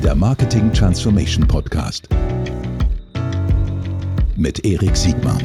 der Marketing Transformation Podcast mit Erik Siegmann.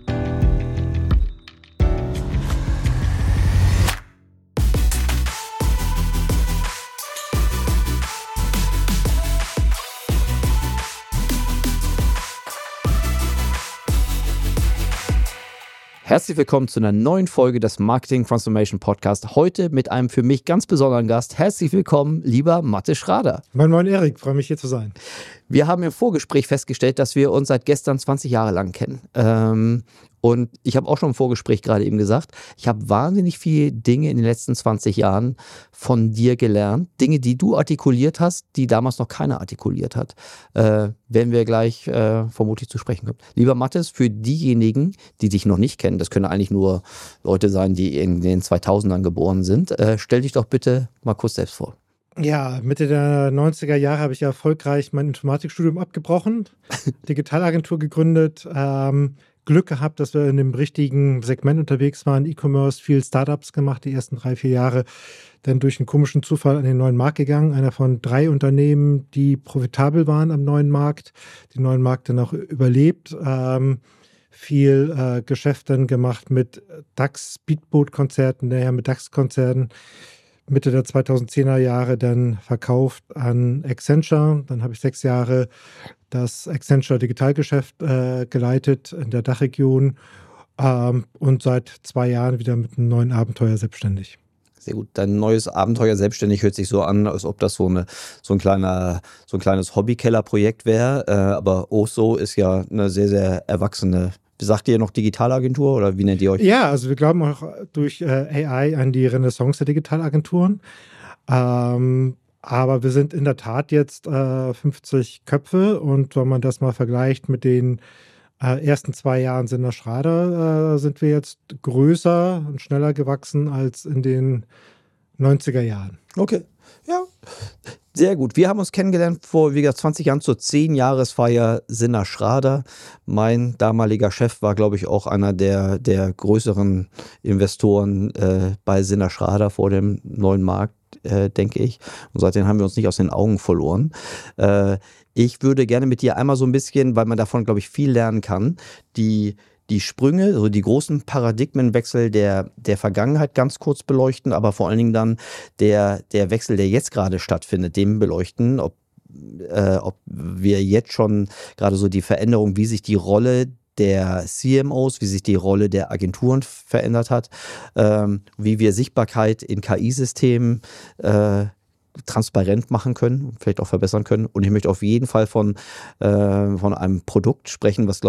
Herzlich willkommen zu einer neuen Folge des Marketing Transformation Podcast. Heute mit einem für mich ganz besonderen Gast. Herzlich willkommen, lieber Mathis Schrader. Moin Erik, freue mich hier zu sein. Wir haben im Vorgespräch festgestellt, dass wir uns seit gestern 20 Jahre lang kennen. Und ich habe auch schon im Vorgespräch gerade eben gesagt, ich habe wahnsinnig viele Dinge in den letzten 20 Jahren von dir gelernt. Dinge, die du artikuliert hast, die damals noch keiner artikuliert hat. Werden wir gleich vermutlich zu sprechen kommen. Lieber Mathis, für diejenigen, die dich noch nicht kennen, das können eigentlich nur Leute sein, die in den 2000ern geboren sind, stell dich doch bitte mal kurz selbst vor. Ja, Mitte der 90er Jahre habe ich erfolgreich mein Informatikstudium abgebrochen, Digitalagentur gegründet, Glück gehabt, dass wir in dem richtigen Segment unterwegs waren, E-Commerce, viel Startups gemacht, die ersten 3-4 Jahre, dann durch einen komischen Zufall an den neuen Markt gegangen, einer von 3 Unternehmen, die profitabel waren am neuen Markt, den neuen Markt dann auch überlebt, viel Geschäft dann gemacht mit DAX-Speedboat-Konzerten, daher mit DAX-Konzernen, Mitte der 2010er Jahre dann verkauft an Accenture. Dann habe ich 6 Jahre das Accenture Digitalgeschäft geleitet in der Dachregion und seit 2 Jahren wieder mit einem neuen Abenteuer selbstständig. Sehr gut. Dein neues Abenteuer selbstständig hört sich so an, als ob das so ein kleines Hobbykellerprojekt wäre. Aber Oso ist ja eine sehr, sehr erwachsene. Sagt ihr noch Digitalagentur oder wie nennt ihr euch? Ja, also wir glauben auch durch AI an die Renaissance der Digitalagenturen. Aber wir sind in der Tat jetzt 50 Köpfe und wenn man das mal vergleicht mit den ersten 2 Jahren Sina Schrader, sind wir jetzt größer und schneller gewachsen als in den 90er Jahren. Okay, ja. Sehr gut. Wir haben uns kennengelernt vor, wie gesagt, 20 Jahren zur 10-Jahresfeier Sina Schrader. Mein damaliger Chef war, glaube ich, auch einer der größeren Investoren bei Sina Schrader vor dem neuen Markt, denke ich. Und seitdem haben wir uns nicht aus den Augen verloren. Ich würde gerne mit dir einmal so ein bisschen, weil man davon, glaube ich, viel lernen kann, die Sprünge, also die großen Paradigmenwechsel der Vergangenheit ganz kurz beleuchten, aber vor allen Dingen dann der Wechsel, der jetzt gerade stattfindet, dem beleuchten, ob wir jetzt schon gerade so die Veränderung, wie sich die Rolle der CMOs, wie sich die Rolle der Agenturen verändert hat, wie wir Sichtbarkeit in KI-Systemen transparent machen können, vielleicht auch verbessern können. Und ich möchte auf jeden Fall von einem Produkt sprechen, was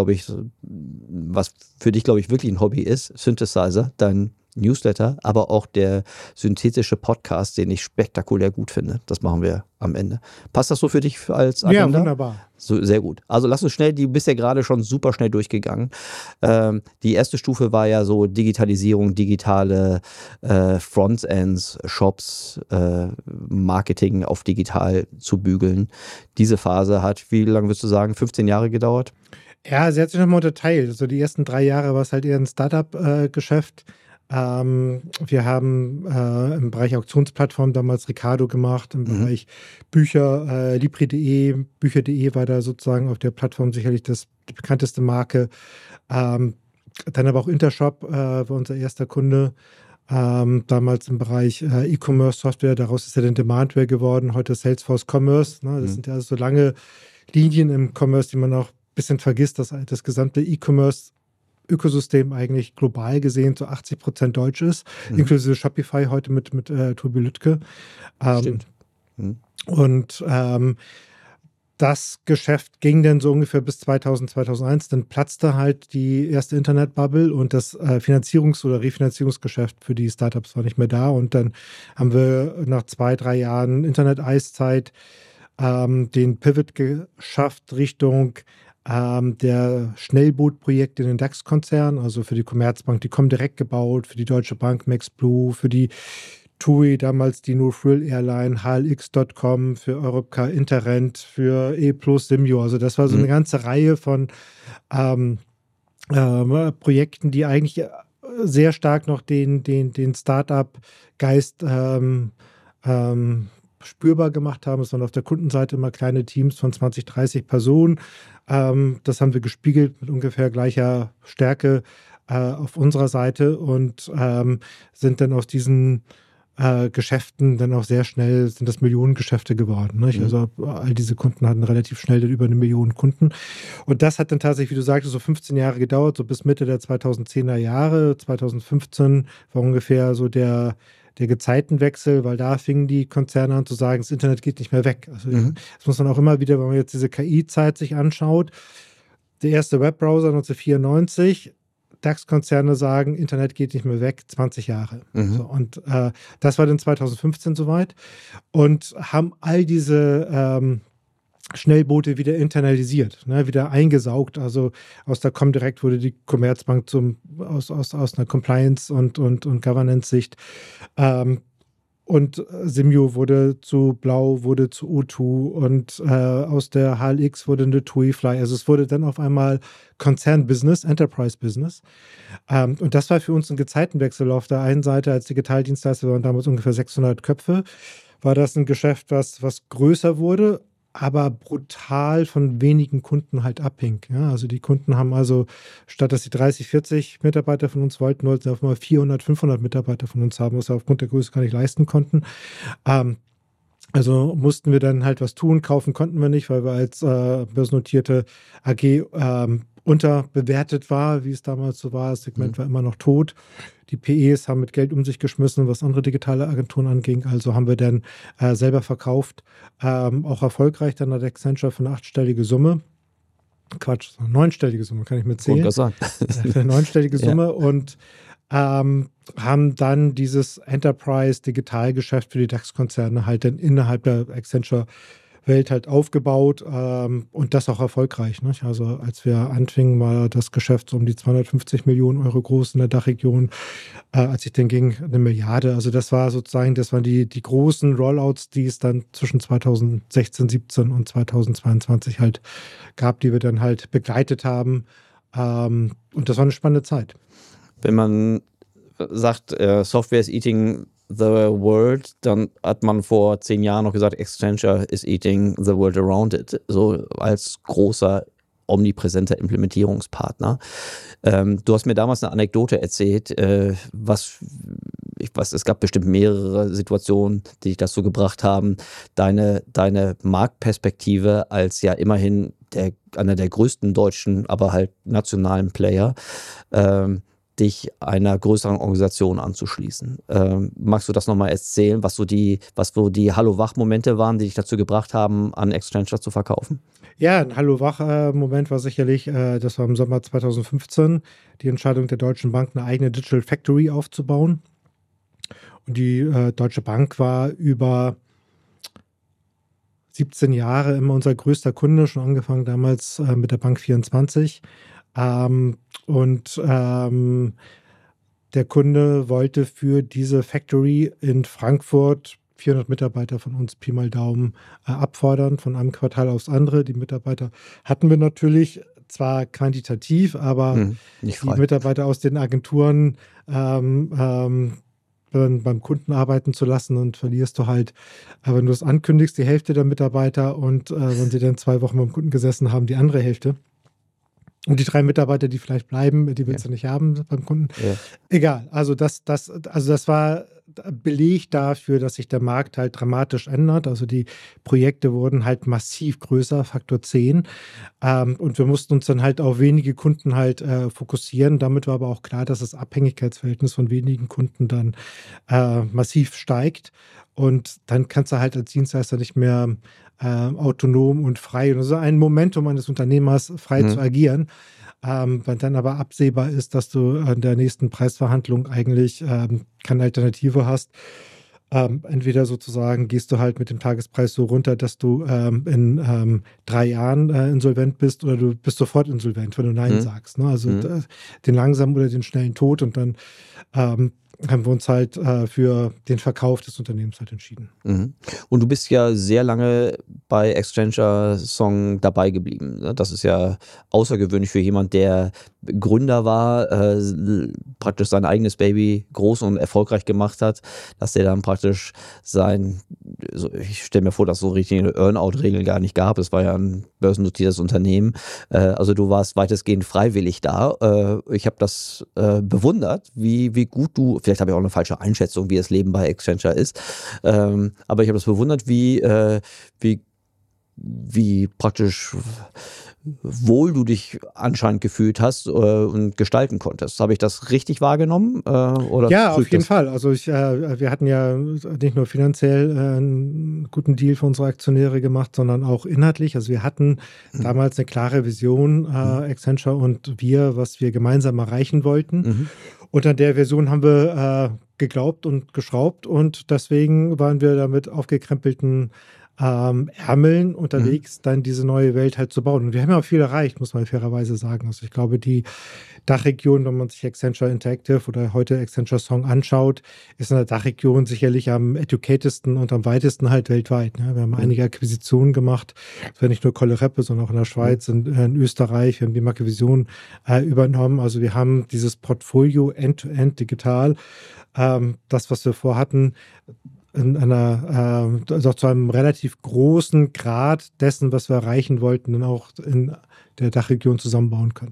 für dich, glaube ich, wirklich ein Hobby ist. Synthesizer, dein Newsletter, aber auch der synthetische Podcast, den ich spektakulär gut finde. Das machen wir am Ende. Passt das so für dich als Agenda? Ja, wunderbar. So, sehr gut. Also lass uns schnell, du bist ja gerade schon super schnell durchgegangen. Die erste Stufe war ja so Digitalisierung, digitale Frontends, Shops, Marketing auf digital zu bügeln. Diese Phase hat, wie lange würdest du sagen, 15 Jahre gedauert? Ja, sie hat sich nochmal unterteilt. Also die ersten 3 Jahre war es halt eher ein Startup-Geschäft. Wir haben im Bereich Auktionsplattform damals Ricardo gemacht, im Bereich Bücher, Libri.de, Bücher.de war da sozusagen auf der Plattform sicherlich die bekannteste Marke. Dann aber auch Intershop war unser erster Kunde, damals im Bereich E-Commerce-Software, daraus ist ja dann Demandware geworden, heute Salesforce Commerce. Ne? Das sind ja so lange Linien im Commerce, die man auch ein bisschen vergisst, dass das gesamte E-Commerce Ökosystem eigentlich global gesehen zu 80% deutsch ist, inklusive Shopify heute mit Tobi Lütke. Stimmt. Und das Geschäft ging dann so ungefähr bis 2000, 2001. Dann platzte halt die erste Internetbubble und das Finanzierungs- oder Refinanzierungsgeschäft für die Startups war nicht mehr da. Und dann haben wir nach 2-3 Jahren Internet-Eiszeit den Pivot geschafft Richtung der Schnellbootprojekte in den DAX-Konzernen, also für die Commerzbank, die Comdirect gebaut, für die Deutsche Bank, MaxBlue, für die TUI, damals die No Frill Airline, HLX.com, für Europcar, Interrent, für E-Plus, Simio. Also das war so eine ganze Reihe von Projekten, die eigentlich sehr stark noch den Startup-Geist spürbar gemacht haben. Es waren auf der Kundenseite immer kleine Teams von 20, 30 Personen. Das haben wir gespiegelt mit ungefähr gleicher Stärke auf unserer Seite und sind dann aus diesen Geschäften dann auch sehr schnell, sind das Millionengeschäfte geworden. Nicht? Also all diese Kunden hatten relativ schnell dann über 1 Million Kunden. Und das hat dann tatsächlich, wie du sagtest, so 15 Jahre gedauert, so bis Mitte der 2010er Jahre. 2015 war ungefähr so der Gezeitenwechsel, weil da fingen die Konzerne an zu sagen, das Internet geht nicht mehr weg. Also das muss man auch immer wieder, wenn man jetzt diese KI-Zeit sich anschaut, der erste Webbrowser 1994, DAX-Konzerne sagen, Internet geht nicht mehr weg, 20 Jahre. So, und das war dann 2015 soweit und haben all diese Schnellboote wieder internalisiert, ne, wieder eingesaugt. Also aus der Comdirect wurde die Commerzbank aus einer Compliance- und Governance-Sicht. Und Simyo wurde zu Blau, wurde zu O2 und aus der HLX wurde eine TUIfly. Also es wurde dann auf einmal Konzern-Business, Enterprise-Business. Und das war für uns ein Gezeitenwechsel. Auf der einen Seite als Digitaldienstleister waren damals ungefähr 600 Köpfe, war das ein Geschäft, was größer wurde, aber brutal von wenigen Kunden halt abhing. Ja, also die Kunden haben also, statt dass sie 30, 40 Mitarbeiter von uns wollten sie auf mal 400, 500 Mitarbeiter von uns haben, was wir aufgrund der Größe gar nicht leisten konnten. Also mussten wir dann halt was tun, kaufen konnten wir nicht, weil wir als börsennotierte AG unterbewertet war, wie es damals so war. Das Segment war immer noch tot. Die PEs haben mit Geld um sich geschmissen, was andere digitale Agenturen anging. Also haben wir dann selber verkauft. Auch erfolgreich dann hat Accenture für eine 8-stellige Summe. Quatsch, eine 9-stellige Summe, kann ich mitzählen. Für eine 9-stellige Summe und haben dann dieses Enterprise-Digitalgeschäft für die DAX-Konzerne halt dann innerhalb der Accenture-Welt halt aufgebaut und das auch erfolgreich. Nicht? Also als wir anfingen, war das Geschäft so um die 250 Millionen Euro groß in der Dachregion. Als ich dann ging, 1 Milliarde. Also das war sozusagen, das waren die großen Rollouts, die es dann zwischen 2016, 17 und 2022 halt gab, die wir dann halt begleitet haben. Und das war eine spannende Zeit. Wenn man sagt, Software is eating the world, dann hat man vor 10 Jahren noch gesagt, Accenture is eating the world around it. So als großer, omnipräsenter Implementierungspartner. Du hast mir damals eine Anekdote erzählt, es gab bestimmt mehrere Situationen, die dich dazu gebracht haben, deine Marktperspektive als ja immerhin einer der größten deutschen, aber halt nationalen Player, dich einer größeren Organisation anzuschließen. Magst du das nochmal erzählen, was so die Hallo-Wach-Momente waren, die dich dazu gebracht haben, an Accenture zu verkaufen? Ja, ein Hallo-Wach-Moment war sicherlich, das war im Sommer 2015, die Entscheidung der Deutschen Bank, eine eigene Digital Factory aufzubauen. Und die Deutsche Bank war über 17 Jahre immer unser größter Kunde, schon angefangen damals mit der Bank 24. Der Kunde wollte für diese Factory in Frankfurt 400 Mitarbeiter von uns, Pi mal Daumen, abfordern, von einem Quartal aufs andere. Die Mitarbeiter hatten wir natürlich, zwar quantitativ, aber die Mitarbeiter aus den Agenturen beim Kunden arbeiten zu lassen und verlierst du halt, wenn du es ankündigst, die Hälfte der Mitarbeiter und wenn sie dann 2 Wochen beim Kunden gesessen haben, die andere Hälfte. Und die 3 Mitarbeiter, die vielleicht bleiben, die willst du nicht haben beim Kunden. Ja. Egal, also das war Beleg dafür, dass sich der Markt halt dramatisch ändert. Also die Projekte wurden halt massiv größer, Faktor 10. Und wir mussten uns dann halt auf wenige Kunden halt fokussieren. Damit war aber auch klar, dass das Abhängigkeitsverhältnis von wenigen Kunden dann massiv steigt. Und dann kannst du halt als Dienstleister nicht mehr autonom und frei, und so ein Momentum eines Unternehmers frei zu agieren. Wenn dann aber absehbar ist, dass du an der nächsten Preisverhandlung eigentlich keine Alternative hast. Entweder sozusagen gehst du halt mit dem Tagespreis so runter, dass du in 3 Jahren insolvent bist, oder du bist sofort insolvent, wenn du Nein sagst. Ne? Also den langsamen oder den schnellen Tod, und dann haben wir uns halt für den Verkauf des Unternehmens halt entschieden. Und du bist ja sehr lange bei Accenture Song dabei geblieben. Das ist ja außergewöhnlich für jemand, der Gründer war, praktisch sein eigenes Baby groß und erfolgreich gemacht hat, dass der dann praktisch ich stelle mir vor, dass es so richtige Earn-out-Regeln gar nicht gab. Es war ja ein börsennotiertes Unternehmen. Also du warst weitestgehend freiwillig da. Ich habe das bewundert, wie gut du, vielleicht habe ich auch eine falsche Einschätzung, wie das Leben bei Accenture ist, aber ich habe das bewundert, wie praktisch wohl du dich anscheinend gefühlt hast und gestalten konntest. Habe ich das richtig wahrgenommen? Oder ja, auf jeden Fall. Also wir hatten ja nicht nur finanziell einen guten Deal für unsere Aktionäre gemacht, sondern auch inhaltlich. Also wir hatten damals eine klare Vision, Accenture und wir, was wir gemeinsam erreichen wollten. Und an der Version haben wir geglaubt und geschraubt und deswegen waren wir da mit aufgekrempelten Ärmeln unterwegs, dann diese neue Welt halt zu bauen. Und wir haben ja auch viel erreicht, muss man fairerweise sagen. Also ich glaube, die Dachregion, wenn man sich Accenture Interactive oder heute Accenture Song anschaut, ist in der Dachregion sicherlich am educatedsten und am weitesten halt weltweit. Ne? Wir haben einige Akquisitionen gemacht. Das war nicht nur Colle Reppe, sondern auch in der Schweiz, in Österreich. Wir haben die Marke Vision übernommen. Also wir haben dieses Portfolio End-to-End digital. Das, was wir vorhatten, also zu einem relativ großen Grad dessen, was wir erreichen wollten, dann auch in der Dachregion zusammenbauen können.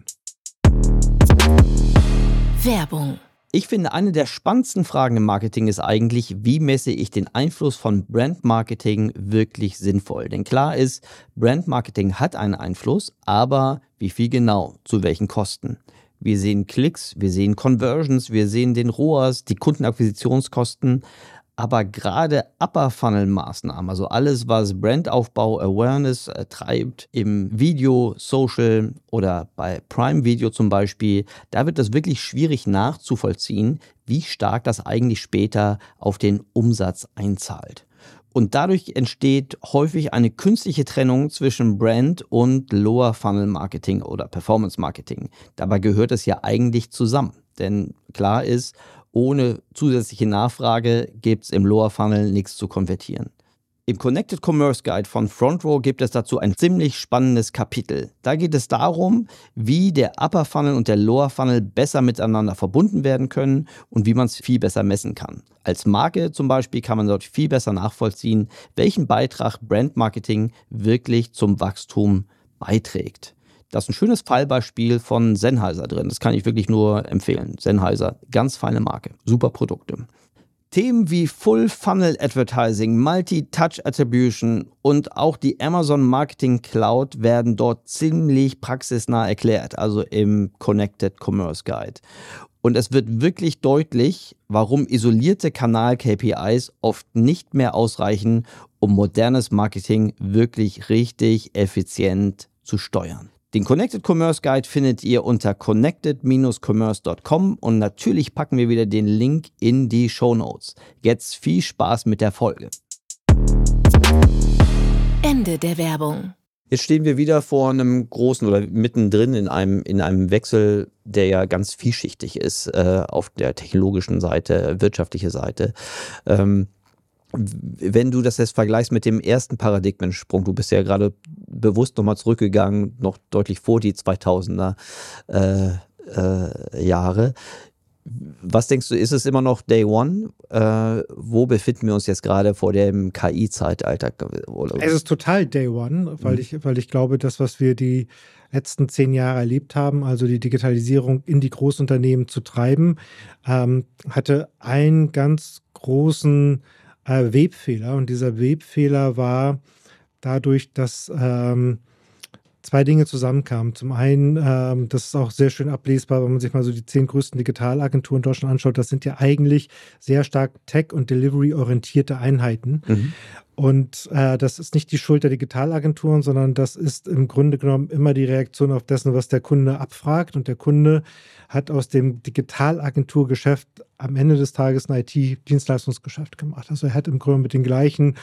Werbung. Ich finde, eine der spannendsten Fragen im Marketing ist eigentlich, wie messe ich den Einfluss von Brandmarketing wirklich sinnvoll? Denn klar ist, Brandmarketing hat einen Einfluss, aber wie viel genau? Zu welchen Kosten? Wir sehen Klicks, wir sehen Conversions, wir sehen den ROAS, die Kundenakquisitionskosten. Aber gerade Upper-Funnel-Maßnahmen, also alles, was Brandaufbau, Awareness treibt, im Video, Social oder bei Prime Video zum Beispiel, da wird es wirklich schwierig nachzuvollziehen, wie stark das eigentlich später auf den Umsatz einzahlt. Und dadurch entsteht häufig eine künstliche Trennung zwischen Brand und Lower-Funnel-Marketing oder Performance-Marketing. Dabei gehört es ja eigentlich zusammen. Denn klar ist, ohne zusätzliche Nachfrage gibt es im Lower Funnel nichts zu konvertieren. Im Connected Commerce Guide von FrontRow gibt es dazu ein ziemlich spannendes Kapitel. Da geht es darum, wie der Upper Funnel und der Lower Funnel besser miteinander verbunden werden können und wie man es viel besser messen kann. Als Marke zum Beispiel kann man dort viel besser nachvollziehen, welchen Beitrag Brandmarketing wirklich zum Wachstum beiträgt. Da ist ein schönes Fallbeispiel von Sennheiser drin. Das kann ich wirklich nur empfehlen. Sennheiser, ganz feine Marke, super Produkte. Themen wie Full Funnel Advertising, Multi-Touch Attribution und auch die Amazon Marketing Cloud werden dort ziemlich praxisnah erklärt, also im Connected Commerce Guide. Und es wird wirklich deutlich, warum isolierte Kanal-KPIs oft nicht mehr ausreichen, um modernes Marketing wirklich richtig effizient zu steuern. Den Connected Commerce Guide findet ihr unter connected-commerce.com und natürlich packen wir wieder den Link in die Shownotes. Jetzt viel Spaß mit der Folge. Ende der Werbung. Jetzt stehen wir wieder vor einem großen oder mittendrin in einem Wechsel, der ja ganz vielschichtig ist, auf der technologischen Seite, wirtschaftliche Seite. Wenn du das jetzt vergleichst mit dem ersten Paradigmensprung, du bist ja gerade bewusst nochmal zurückgegangen, noch deutlich vor die 2000er Jahre. Was denkst du, ist es immer noch Day One? Wo befinden wir uns jetzt gerade vor dem KI-Zeitalter? Es ist total Day One, weil ich glaube, das, was wir die letzten 10 Jahre erlebt haben, also die Digitalisierung in die Großunternehmen zu treiben, hatte einen ganz großen Webfehler. Und dieser Webfehler war dadurch, dass 2 Dinge zusammenkamen. Zum einen, das ist auch sehr schön ablesbar, wenn man sich mal so die 10 größten Digitalagenturen in Deutschland anschaut, das sind ja eigentlich sehr stark Tech- und Delivery-orientierte Einheiten. Und das ist nicht die Schuld der Digitalagenturen, sondern das ist im Grunde genommen immer die Reaktion auf dessen, was der Kunde abfragt. Und der Kunde hat aus dem Digitalagenturgeschäft am Ende des Tages ein IT-Dienstleistungsgeschäft gemacht. Also er hat im Grunde mit den gleichen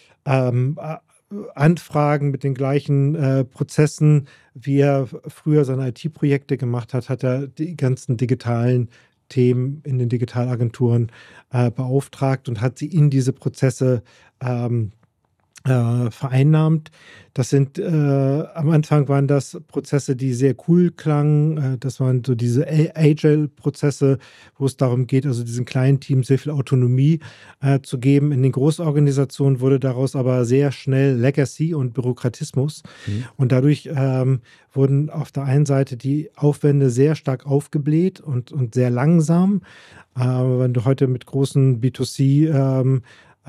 Anfragen, mit den gleichen Prozessen, wie er früher seine IT-Projekte gemacht hat, hat er die ganzen digitalen Themen in den Digitalagenturen beauftragt und hat sie in diese Prozesse vereinnahmt. Das sind, am Anfang waren das Prozesse, die sehr cool klangen. Das waren so diese Agile-Prozesse, wo es darum geht, also diesen kleinen Teams sehr viel Autonomie zu geben. In den Großorganisationen wurde daraus aber sehr schnell Legacy und Bürokratismus. Und dadurch wurden auf der einen Seite die Aufwände sehr stark aufgebläht und sehr langsam. Wenn du heute mit großen B2C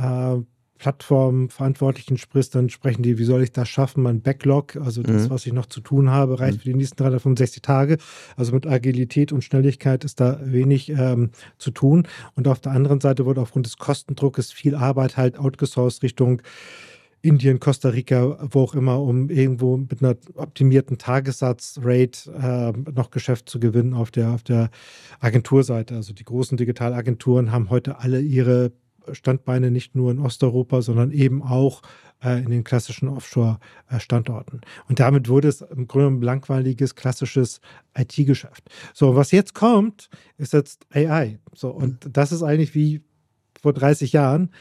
Plattformverantwortlichen sprichst, dann sprechen die, wie soll ich das schaffen? Mein Backlog, also das, was ich noch zu tun habe, reicht für die nächsten 365 Tage. Also mit Agilität und Schnelligkeit ist da wenig zu tun. Und auf der anderen Seite wurde aufgrund des Kostendruckes viel Arbeit halt outgesourced Richtung Indien, Costa Rica, wo auch immer, um irgendwo mit einer optimierten Tagessatzrate noch Geschäft zu gewinnen auf der Agenturseite. Also die großen Digitalagenturen haben heute alle ihre Standbeine nicht nur in Osteuropa, sondern eben auch in den klassischen Offshore-Standorten. Und damit wurde es im Grunde ein langweiliges, klassisches IT-Geschäft. So, was jetzt kommt, ist jetzt AI. So, und das ist eigentlich wie vor 30 Jahren.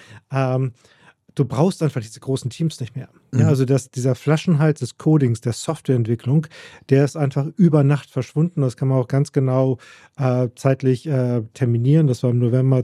Du brauchst einfach diese großen Teams nicht mehr. Ja, also dieser Flaschenhals des Codings, der Softwareentwicklung, der ist einfach über Nacht verschwunden. Das kann man auch ganz genau zeitlich terminieren. Das war im November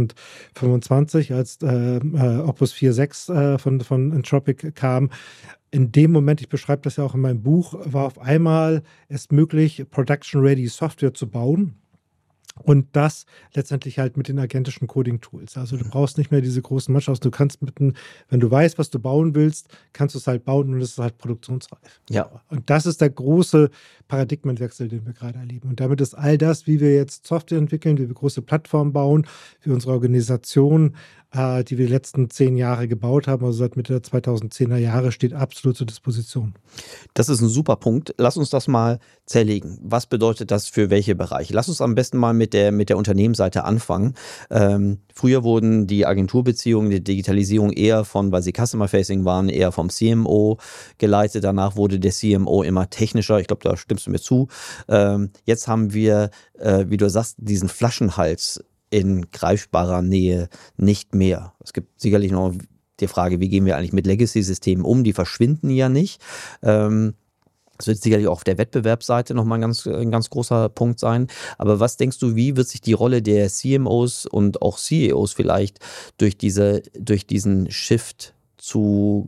2025, als Opus 4.6 von Anthropic kam. In dem Moment, ich beschreibe das ja auch in meinem Buch, war auf einmal es möglich, Production-Ready Software zu bauen. Und das letztendlich halt mit den agentischen Coding-Tools. Also du brauchst nicht mehr diese großen Mannschaften. Du kannst wenn du weißt, was du bauen willst, kannst du es halt bauen und es ist halt produktionsreif. Ja. Und das ist der große Paradigmenwechsel, den wir gerade erleben. Und damit ist all das, wie wir jetzt Software entwickeln, wie wir große Plattformen bauen, wie unsere Organisation, die wir die letzten 10 Jahre gebaut haben, also seit Mitte der 2010er Jahre, steht absolut zur Disposition. Das ist ein super Punkt. Lass uns das mal zerlegen. Was bedeutet das für welche Bereiche? Lass uns am besten mal mit der Unternehmensseite anfangen. Früher wurden die Agenturbeziehungen, die Digitalisierung eher weil sie Customer-Facing waren, eher vom CMO geleitet. Danach wurde der CMO immer technischer. Ich glaube, da stimmst du mir zu. Jetzt haben wir, wie du sagst, diesen Flaschenhals in greifbarer Nähe nicht mehr. Es gibt sicherlich noch die Frage, wie gehen wir eigentlich mit Legacy-Systemen um? Die verschwinden ja nicht. Das wird sicherlich auch auf der Wettbewerbsseite nochmal ein ganz großer Punkt sein. Aber was denkst du, wie wird sich die Rolle der CMOs und auch CEOs vielleicht durch diesen Shift zu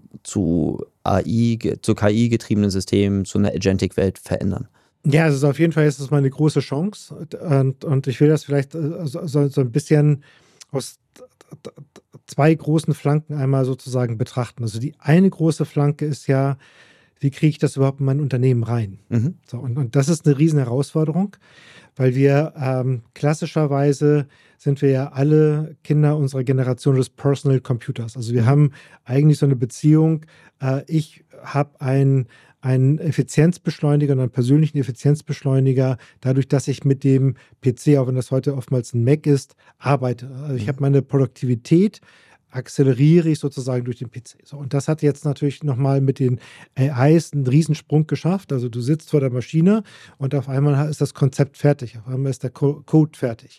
KI-getriebenen Systemen, zu einer Agentic-Welt verändern? Ja, also auf jeden Fall ist es mal eine große Chance und ich will das vielleicht so ein bisschen aus 2 großen Flanken einmal sozusagen betrachten. Also die eine große Flanke ist ja, wie kriege ich das überhaupt in mein Unternehmen rein? So, und das ist eine riesen Herausforderung, weil wir klassischerweise sind wir ja alle Kinder unserer Generation des Personal Computers. Also wir haben eigentlich so eine Beziehung, ich habe einen Effizienzbeschleuniger und einen persönlichen Effizienzbeschleuniger, dadurch, dass ich mit dem PC, auch wenn das heute oftmals ein Mac ist, arbeite. Also ich habe meine Produktivität, akzeleriere ich sozusagen durch den PC. So, und das hat jetzt natürlich nochmal mit den AIs einen Riesensprung geschafft. Also du sitzt vor der Maschine und auf einmal ist das Konzept fertig, auf einmal ist der Code fertig.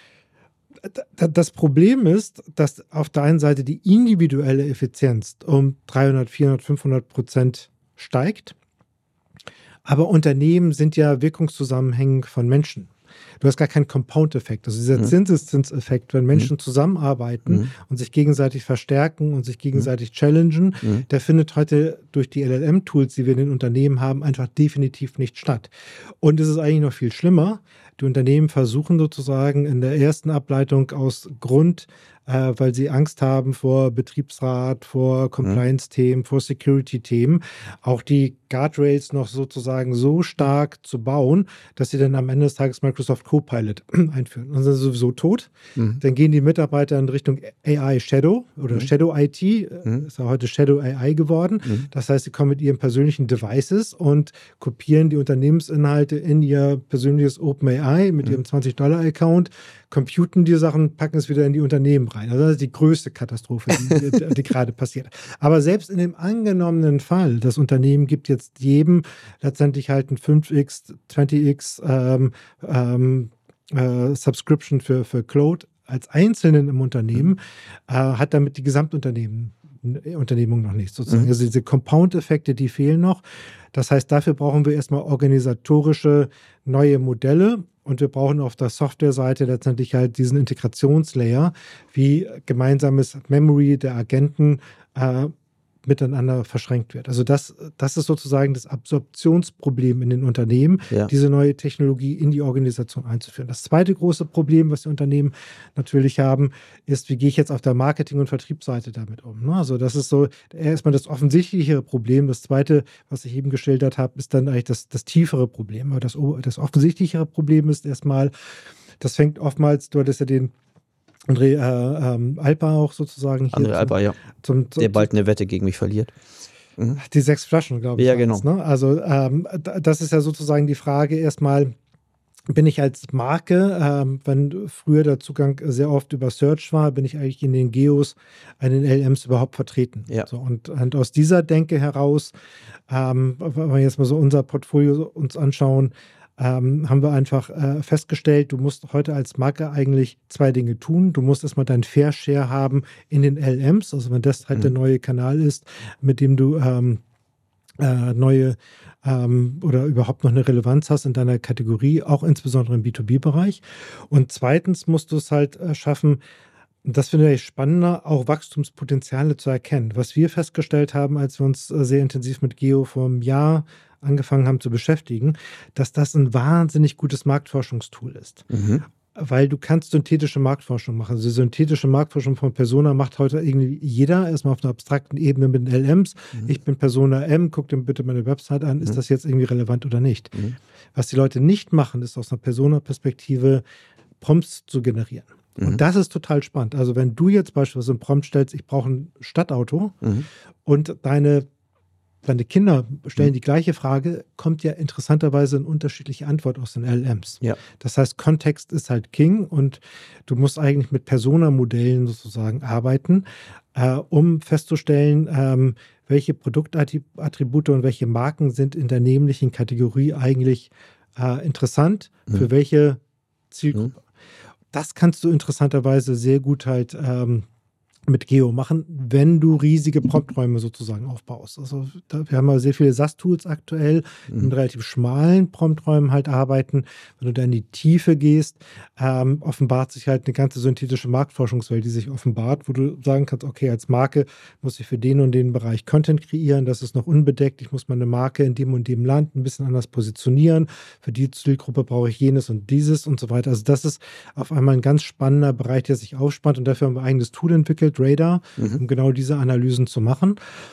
Das Problem ist, dass auf der einen Seite die individuelle Effizienz um 300, 400, 500% steigt. Aber Unternehmen sind ja Wirkungszusammenhänge von Menschen. Du hast gar keinen Compound-Effekt. Also dieser Zinseszinseffekt, wenn Menschen zusammenarbeiten und sich gegenseitig verstärken und sich gegenseitig challengen, der findet heute durch die LLM-Tools, die wir in den Unternehmen haben, einfach definitiv nicht statt. Und es ist eigentlich noch viel schlimmer. Die Unternehmen versuchen sozusagen in der ersten Ableitung aus Grund, weil sie Angst haben vor Betriebsrat, vor Compliance-Themen, vor Security-Themen, auch die Guardrails noch sozusagen so stark zu bauen, dass sie dann am Ende des Tages Microsoft Copilot einführen. Und sind sowieso tot. Dann gehen die Mitarbeiter in Richtung AI Shadow oder Shadow IT, ist ja heute Shadow AI geworden. Das heißt, sie kommen mit ihren persönlichen Devices und kopieren die Unternehmensinhalte in ihr persönliches OpenAI mit ihrem $20-Account, computen die Sachen, packen es wieder in die Unternehmen rein. Also das ist die größte Katastrophe, die gerade passiert. Aber selbst in dem angenommenen Fall, das Unternehmen gibt jetzt jedem letztendlich halt ein 5x, 20x Subscription für Cloud als Einzelnen im Unternehmen, hat damit die Gesamtunternehmen Unternehmung noch nicht sozusagen. Also diese Compound-Effekte, die fehlen noch. Das heißt, dafür brauchen wir erstmal organisatorische neue Modelle und wir brauchen auf der Softwareseite letztendlich halt diesen Integrationslayer, wie gemeinsames Memory der Agenten miteinander verschränkt wird. Also das ist sozusagen das Absorptionsproblem in den Unternehmen, diese neue Technologie in die Organisation einzuführen. Das zweite große Problem, was die Unternehmen natürlich haben, ist, wie gehe ich jetzt auf der Marketing- und Vertriebsseite damit um? Also das ist so erstmal das offensichtlichere Problem. Das zweite, was ich eben geschildert habe, ist dann eigentlich das tiefere Problem. Aber das offensichtlichere Problem ist erstmal, das fängt oftmals, du hattest ja den André Alpa auch sozusagen hier. André Alpa, ja. Der bald eine Wette gegen mich verliert. Die 6 Flaschen, glaube ich. Ja, genau. Ne? Also das ist ja sozusagen die Frage erstmal, bin ich als Marke, wenn früher der Zugang sehr oft über Search war, bin ich eigentlich in den Geos, in den LMs überhaupt vertreten. Ja. So, und aus dieser Denke heraus, wenn wir jetzt mal so unser Portfolio uns anschauen, haben wir einfach festgestellt, du musst heute als Marke eigentlich 2 Dinge tun. Du musst erstmal deinen Fair Share haben in den LMs, also wenn das halt der neue Kanal ist, mit dem du neue oder überhaupt noch eine Relevanz hast in deiner Kategorie, auch insbesondere im B2B-Bereich. Und zweitens musst du es halt schaffen, das finde ich spannender, auch Wachstumspotenziale zu erkennen. Was wir festgestellt haben, als wir uns sehr intensiv mit Geo vor einem Jahr angefangen haben zu beschäftigen, dass das ein wahnsinnig gutes Marktforschungstool ist. Weil du kannst synthetische Marktforschung machen. Also synthetische Marktforschung von Persona macht heute irgendwie jeder, erstmal auf einer abstrakten Ebene mit den LMs. Ich bin Persona M, guck dir bitte meine Website an, ist das jetzt irgendwie relevant oder nicht? Was die Leute nicht machen, ist aus einer Persona-Perspektive Prompts zu generieren. Und das ist total spannend. Also wenn du jetzt beispielsweise einen Prompt stellst, ich brauche ein Stadtauto und deine Kinder stellen die gleiche Frage, kommt ja interessanterweise eine unterschiedliche Antwort aus den LLMs. Ja. Das heißt, Kontext ist halt King und du musst eigentlich mit Persona-Modellen sozusagen arbeiten, um festzustellen, welche Produktattribute und welche Marken sind in der nämlichen Kategorie eigentlich interessant, für welche Zielgruppe. Das kannst du interessanterweise sehr gut halt mit Geo machen, wenn du riesige Prompträume sozusagen aufbaust. Also wir haben ja sehr viele SaaS-Tools aktuell, die mit relativ schmalen Prompträumen halt arbeiten. Wenn du da in die Tiefe gehst, offenbart sich halt eine ganze synthetische Marktforschungswelt, die sich offenbart, wo du sagen kannst, okay, als Marke muss ich für den und den Bereich Content kreieren, das ist noch unbedeckt, ich muss meine Marke in dem und dem Land ein bisschen anders positionieren, für die Zielgruppe brauche ich jenes und dieses und so weiter. Also das ist auf einmal ein ganz spannender Bereich, der sich aufspannt und dafür haben wir ein eigenes Tool entwickelt, Radar, um genau diese Analysen zu machen.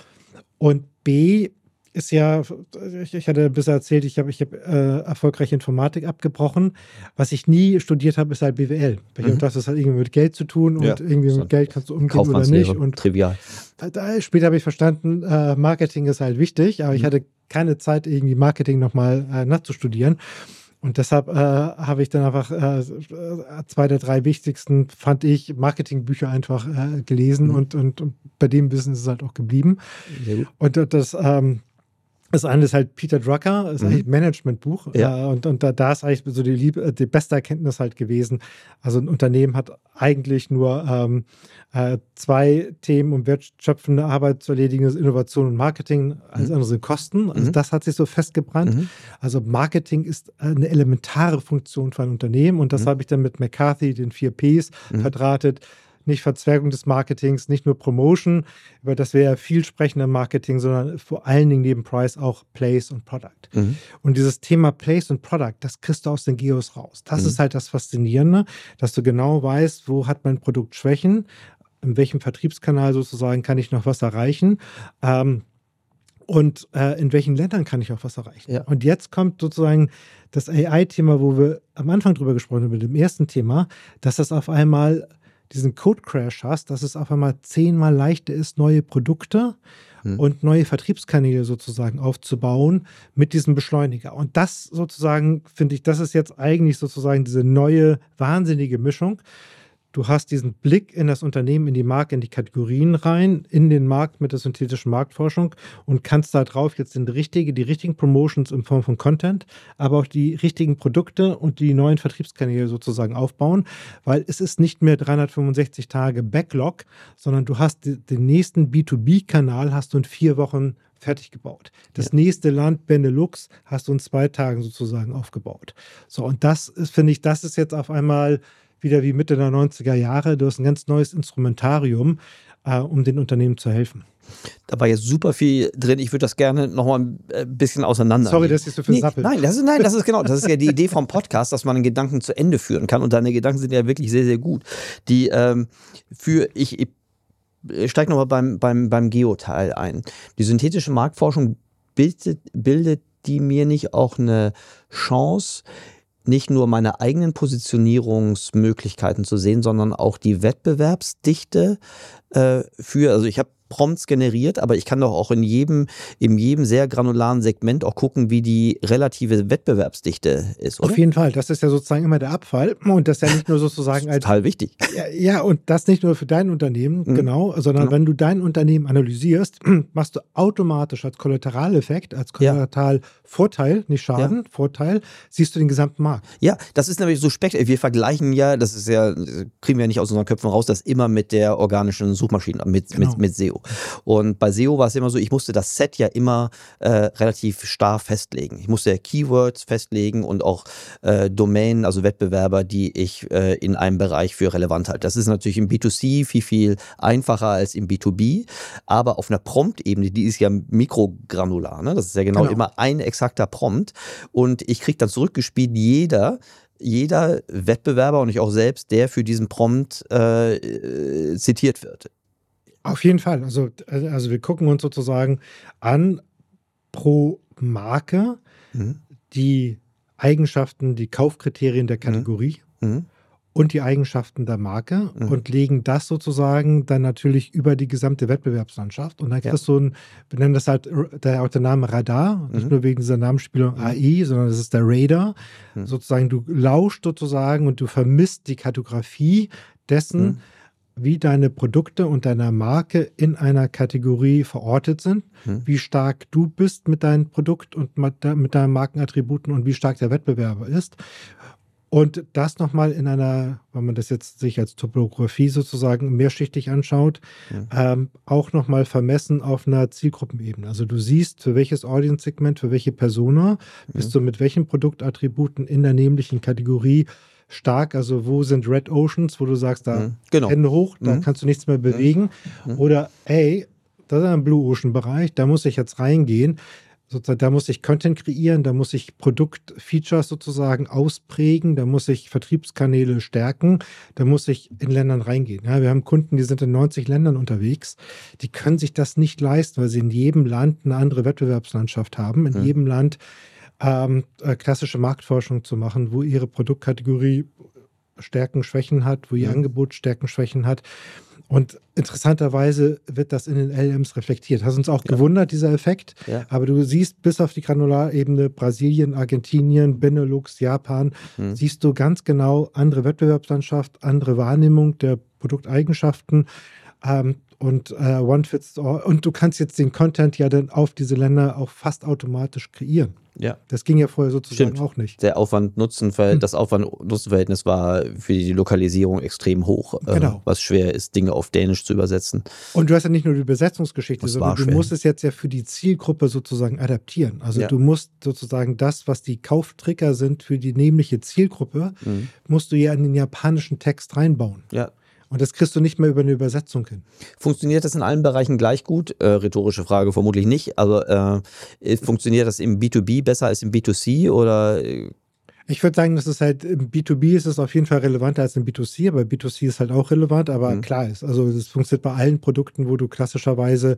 Und B ist ja, ich hatte bisher erzählt, ich habe erfolgreich Informatik abgebrochen. Was ich nie studiert habe, ist halt BWL. Weil ich dachte, das hat irgendwie mit Geld zu tun und irgendwie mit Geld kannst du umgehen oder nicht. Und trivial. Später habe ich verstanden, Marketing ist halt wichtig, aber ich hatte keine Zeit, irgendwie Marketing nochmal nachzustudieren. Und deshalb habe ich dann einfach 2 der 3 wichtigsten, fand ich, Marketingbücher einfach gelesen und bei dem Business ist es halt auch geblieben. Sehr gut. Und das eine ist halt Peter Drucker, ist eigentlich ein Managementbuch. Ja. Und da ist eigentlich so die beste Erkenntnis halt gewesen. Also ein Unternehmen hat eigentlich nur 2 Themen, um wertschöpfende Arbeit zu erledigen, das ist Innovation und Marketing. Alles andere sind Kosten. Also das hat sich so festgebrannt. Also Marketing ist eine elementare Funktion für ein Unternehmen. Und das habe ich dann mit McCarthy, den 4 Ps, verdrahtet. Nicht Verzwergung des Marketings, nicht nur Promotion, über das wäre ja viel sprechender Marketing, sondern vor allen Dingen neben Price auch Place und Product. Und dieses Thema Place und Product, das kriegst du aus den Geos raus. Das ist halt das Faszinierende, dass du genau weißt, wo hat mein Produkt Schwächen, in welchem Vertriebskanal sozusagen kann ich noch was erreichen. Und in welchen Ländern kann ich auch was erreichen? Ja. Und jetzt kommt sozusagen das AI-Thema, wo wir am Anfang drüber gesprochen haben, mit dem ersten Thema, dass das auf einmal diesen Code-Crash hast, dass es auf einmal 10-mal leichter ist, neue Produkte und neue Vertriebskanäle sozusagen aufzubauen mit diesem Beschleuniger. Und das sozusagen, finde ich, das ist jetzt eigentlich sozusagen diese neue, wahnsinnige Mischung. du hast diesen Blick in das Unternehmen, in die Marke, in die Kategorien rein, in den Markt mit der synthetischen Marktforschung und kannst da drauf jetzt die richtigen Promotions in Form von Content, aber auch die richtigen Produkte und die neuen Vertriebskanäle sozusagen aufbauen, weil es ist nicht mehr 365 Tage Backlog, sondern du hast den nächsten B2B-Kanal hast du in 4 Wochen fertig gebaut. Das nächste Land, Benelux, hast du in 2 Tagen sozusagen aufgebaut. So, und das ist, finde ich, das ist jetzt auf einmal wieder wie Mitte der 90er Jahre. Du hast ein ganz neues Instrumentarium, um den Unternehmen zu helfen. Da war jetzt super viel drin. Ich würde das gerne noch mal ein bisschen auseinander. Sorry, dass ich so viel sappel. Nein, das ist genau. Das ist ja die Idee vom Podcast, dass man einen Gedanken zu Ende führen kann. Und deine Gedanken sind ja wirklich sehr, sehr gut. Ich steige nochmal beim Geoteil ein. Die synthetische Marktforschung bildet die mir nicht auch eine Chance, nicht nur meine eigenen Positionierungsmöglichkeiten zu sehen, sondern auch die Wettbewerbsdichte also ich habe Prompts generiert, aber ich kann doch auch in jedem sehr granularen Segment auch gucken, wie die relative Wettbewerbsdichte ist, oder? Auf jeden Fall. Das ist ja sozusagen immer der Abfall. Und das ist ja nicht nur sozusagen als... Total wichtig. Ja, und das nicht nur für dein Unternehmen, genau, sondern wenn du dein Unternehmen analysierst, machst du automatisch als Kollateraleffekt, als Kollateralvorteil, nicht Schaden, Vorteil, siehst du den gesamten Markt. Ja, das ist nämlich so wir vergleichen ja, kriegen wir ja nicht aus unseren Köpfen raus, das immer mit der organischen Suchmaschine, mit SEO. Und bei SEO war es immer so, ich musste das Set ja immer relativ starr festlegen. Ich musste Keywords festlegen und auch Domänen, also Wettbewerber, die ich in einem Bereich für relevant halte. Das ist natürlich im B2C viel einfacher als im B2B, aber auf einer Prompt-Ebene, die ist ja mikrogranular, ne? Das ist ja genau immer ein exakter Prompt und ich kriege dann zurückgespielt, jeder Wettbewerber und ich auch selbst, der für diesen Prompt zitiert wird. Auf jeden Fall. Also wir gucken uns sozusagen an pro Marke die Eigenschaften, die Kaufkriterien der Kategorie und die Eigenschaften der Marke und legen das sozusagen dann natürlich über die gesamte Wettbewerbslandschaft. Und dann kriegst du wir nennen das halt auch der Name Radar, nicht nur wegen dieser Namensspielung AI, sondern das ist der Radar. Sozusagen, du lauscht sozusagen und du vermisst die Kartografie dessen, wie deine Produkte und deiner Marke in einer Kategorie verortet sind, wie stark du bist mit deinem Produkt und mit deinen Markenattributen und wie stark der Wettbewerber ist. Und das nochmal in einer, wenn man das jetzt sich als Topografie sozusagen mehrschichtig anschaut, auch nochmal vermessen auf einer Zielgruppenebene. Also du siehst, für welches Audience-Segment, für welche Persona bist du mit welchen Produktattributen in der nämlichen Kategorie stark, also wo sind Red Oceans, wo du sagst, da Hände hoch, da kannst du nichts mehr bewegen. Oder ey, das ist ein Blue Ocean Bereich, da muss ich jetzt reingehen. Sozusagen, da muss ich Content kreieren, da muss ich Produktfeatures sozusagen ausprägen, da muss ich Vertriebskanäle stärken, da muss ich in Ländern reingehen. Ja, wir haben Kunden, die sind in 90 Ländern unterwegs, die können sich das nicht leisten, weil sie in jedem Land eine andere Wettbewerbslandschaft haben, in jedem Land klassische Marktforschung zu machen, wo ihre Produktkategorie Stärken, Schwächen hat, wo ihr Angebot Stärken, Schwächen hat. Und interessanterweise wird das in den LLMs reflektiert. Hat uns auch gewundert, dieser Effekt. Ja. Aber du siehst bis auf die Granularebene Brasilien, Argentinien, Benelux, Japan, siehst du ganz genau andere Wettbewerbslandschaft, andere Wahrnehmung der Produkteigenschaften. Und One Fits All. Und du kannst jetzt den Content ja dann auf diese Länder auch fast automatisch kreieren. Ja. Das ging ja vorher sozusagen auch nicht. Das Aufwand-Nutzen-Verhältnis war für die Lokalisierung extrem hoch, was schwer ist, Dinge auf Dänisch zu übersetzen. Und du hast ja nicht nur die Übersetzungsgeschichte, sondern du musst es jetzt ja für die Zielgruppe sozusagen adaptieren. Also du musst sozusagen das, was die Kauftrigger sind für die nämliche Zielgruppe, musst du ja in den japanischen Text reinbauen. Ja. Und das kriegst du nicht mehr über eine Übersetzung hin. Funktioniert das in allen Bereichen gleich gut? Rhetorische Frage vermutlich nicht. Also funktioniert das im B2B besser als im B2C oder? Ich würde sagen, dass es halt im B2B ist es auf jeden Fall relevanter als im B2C, aber B2C ist halt auch relevant, aber klar ist. Also das funktioniert bei allen Produkten, wo du klassischerweise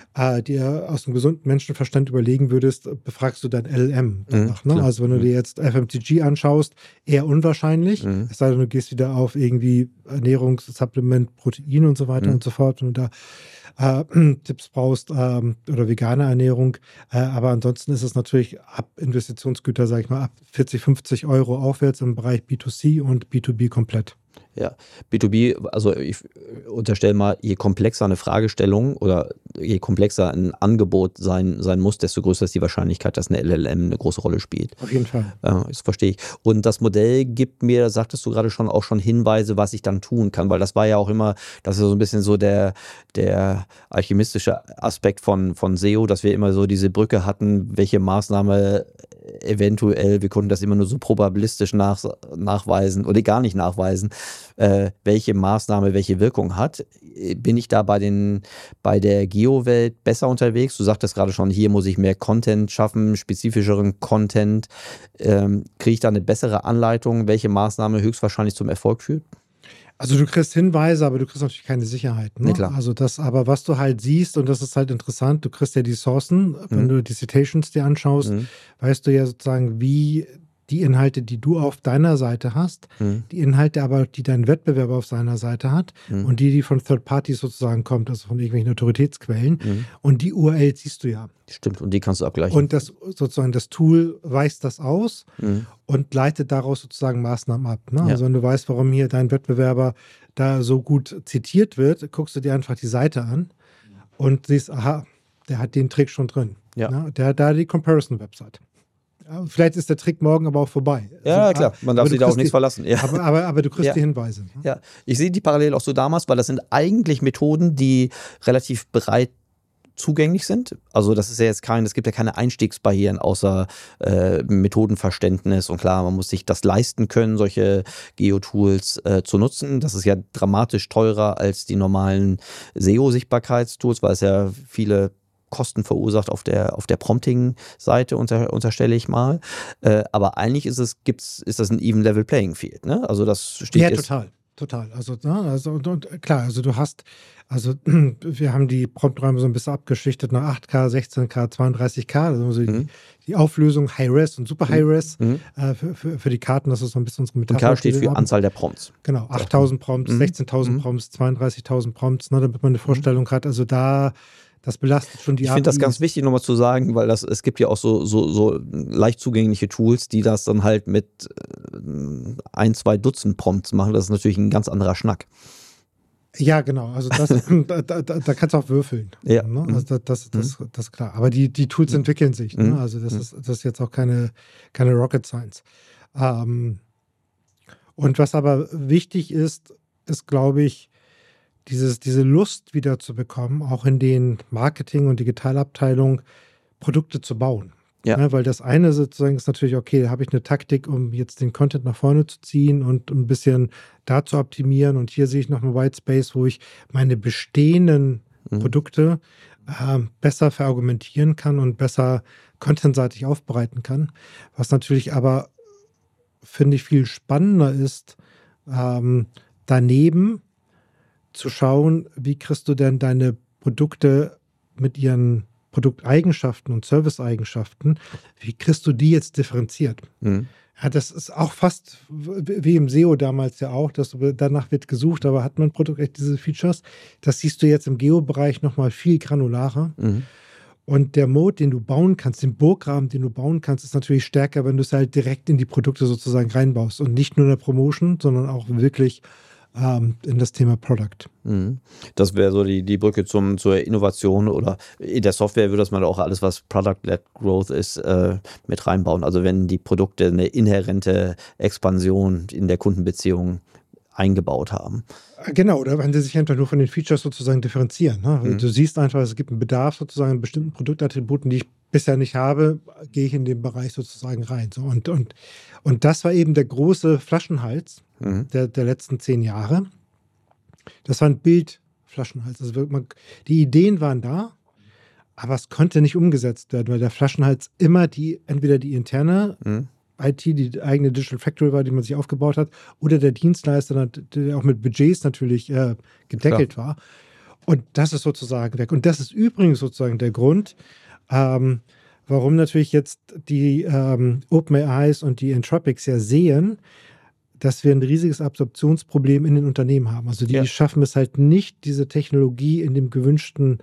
dir aus dem gesunden Menschenverstand überlegen würdest, befragst du dein LLM danach. Ne? Also wenn du dir jetzt FMCG anschaust, eher unwahrscheinlich. Es sei denn, du gehst wieder auf irgendwie Ernährungssupplement, Protein und so weiter und so fort, wenn du da Tipps brauchst oder vegane Ernährung. Aber ansonsten ist es natürlich ab Investitionsgüter, sag ich mal, ab 40, 50 Euro aufwärts im Bereich B2C und B2B komplett. Ja, B2B, also ich unterstelle mal, je komplexer eine Fragestellung oder je komplexer ein Angebot sein muss, desto größer ist die Wahrscheinlichkeit, dass eine LLM eine große Rolle spielt. Auf jeden Fall. Das verstehe ich. Und das Modell gibt mir, sagtest du gerade schon, auch schon Hinweise, was ich dann tun kann, weil das war ja auch immer, das ist so ein bisschen so der alchemistische Aspekt von SEO, dass wir immer so diese Brücke hatten, welche Maßnahme eventuell, wir konnten das immer nur so probabilistisch nachweisen oder gar nicht nachweisen, welche Maßnahme welche Wirkung hat. Bin ich da bei der Geo-Welt besser unterwegs? Du sagtest gerade schon, hier muss ich mehr Content schaffen, spezifischeren Content. Kriege ich da eine bessere Anleitung, welche Maßnahme höchstwahrscheinlich zum Erfolg führt? Also du kriegst Hinweise, aber du kriegst natürlich keine Sicherheit. Ne? Ja, klar. Also aber was du halt siehst, und das ist halt interessant, du kriegst ja die Sourcen, wenn du die Citations dir anschaust, weißt du ja sozusagen, wie die Inhalte, die du auf deiner Seite hast, die Inhalte aber, die dein Wettbewerber auf seiner Seite hat und die von Third Parties sozusagen kommt, also von irgendwelchen Autoritätsquellen. Und die URL siehst du ja. Stimmt, und die kannst du abgleichen. Und das Tool weist das aus und leitet daraus sozusagen Maßnahmen ab. Ne? Ja. Also wenn du weißt, warum hier dein Wettbewerber da so gut zitiert wird, guckst du dir einfach die Seite an und siehst, aha, der hat den Trick schon drin. Ja. Ne? Der hat da die Comparison-Website. Vielleicht ist der Trick morgen aber auch vorbei. Ja, klar, man darf sich da auch nichts verlassen. Ja. Aber du kriegst die Hinweise. Ne? Ja, ich sehe die parallel auch so damals, weil das sind eigentlich Methoden, die relativ breit zugänglich sind. Also das ist ja jetzt es gibt ja keine Einstiegsbarrieren außer Methodenverständnis und klar, man muss sich das leisten können, solche Geo-Tools zu nutzen. Das ist ja dramatisch teurer als die normalen SEO-Sichtbarkeitstools, weil es ja viele Kosten verursacht auf der Prompting-Seite, unterstelle ich mal. Aber eigentlich ist das ein even level playing field, ne? Also das steht ja, total. Also klar, also wir haben die Prompträume so ein bisschen abgeschichtet nach 8K, 16K, 32K, also die Auflösung High-Res und Super High-Res für die Karten, das ist so ein bisschen unsere Metapher. Und K steht für Anzahl der Prompts. Genau, 8.000 Prompts, 16.000 Prompts, 32.000 Prompts, ne, damit man eine Vorstellung hat. Also das belastet schon die Ich finde das ganz wichtig nochmal zu sagen, weil es gibt ja auch so leicht zugängliche Tools, die das dann halt mit 1-2 Dutzend Prompts machen. Das ist natürlich ein ganz anderer Schnack. Ja, genau. Also da kannst du auch würfeln. Ja. Ne? Also das ist klar. Aber die Tools entwickeln sich. Ne? Also das ist jetzt auch keine Rocket Science. Und was aber wichtig ist, glaube ich, diese Lust wieder zu bekommen, auch in den Marketing- und Digitalabteilungen Produkte zu bauen. Ja. Ne, weil das eine sozusagen ist natürlich, okay, da habe ich eine Taktik, um jetzt den Content nach vorne zu ziehen und ein bisschen da zu optimieren. Und hier sehe ich noch einen White Space, wo ich meine bestehenden Produkte besser verargumentieren kann und besser contentseitig aufbereiten kann. Was natürlich aber, finde ich, viel spannender ist, daneben zu schauen, wie kriegst du denn deine Produkte mit ihren Produkteigenschaften und Serviceeigenschaften, wie kriegst du die jetzt differenziert? Ja, das ist auch fast wie im SEO damals ja auch, danach wird gesucht, aber hat mein Produkt echt diese Features? Das siehst du jetzt im Geo-Bereich nochmal viel granularer. Und der Mode, den du bauen kannst, den Burggraben, den du bauen kannst, ist natürlich stärker, wenn du es halt direkt in die Produkte sozusagen reinbaust und nicht nur in der Promotion, sondern auch wirklich in das Thema Product. Das wäre so die Brücke zur Innovation, oder in der Software würde das mal auch alles, was Product-led Growth ist, mit reinbauen. Also wenn die Produkte eine inhärente Expansion in der Kundenbeziehung eingebaut haben. Genau, oder wenn sie sich einfach nur von den Features sozusagen differenzieren. Ne? Du siehst einfach, es gibt einen Bedarf sozusagen an bestimmten Produktattributen, die ich bisher nicht habe, gehe ich in den Bereich sozusagen rein. So, und das war eben der große Flaschenhals der letzten 10 Jahre. Das war ein Bildflaschenhals. Also die Ideen waren da, aber es konnte nicht umgesetzt werden, weil der Flaschenhals immer entweder die interne IT, die eigene Digital Factory war, die man sich aufgebaut hat, oder der Dienstleister, der auch mit Budgets natürlich gedeckelt war. Und das ist sozusagen weg. Und das ist übrigens sozusagen der Grund, warum natürlich jetzt die OpenAIs und die Anthropics ja sehen, dass wir ein riesiges Absorptionsproblem in den Unternehmen haben. Also die schaffen es halt nicht, diese Technologie in dem gewünschten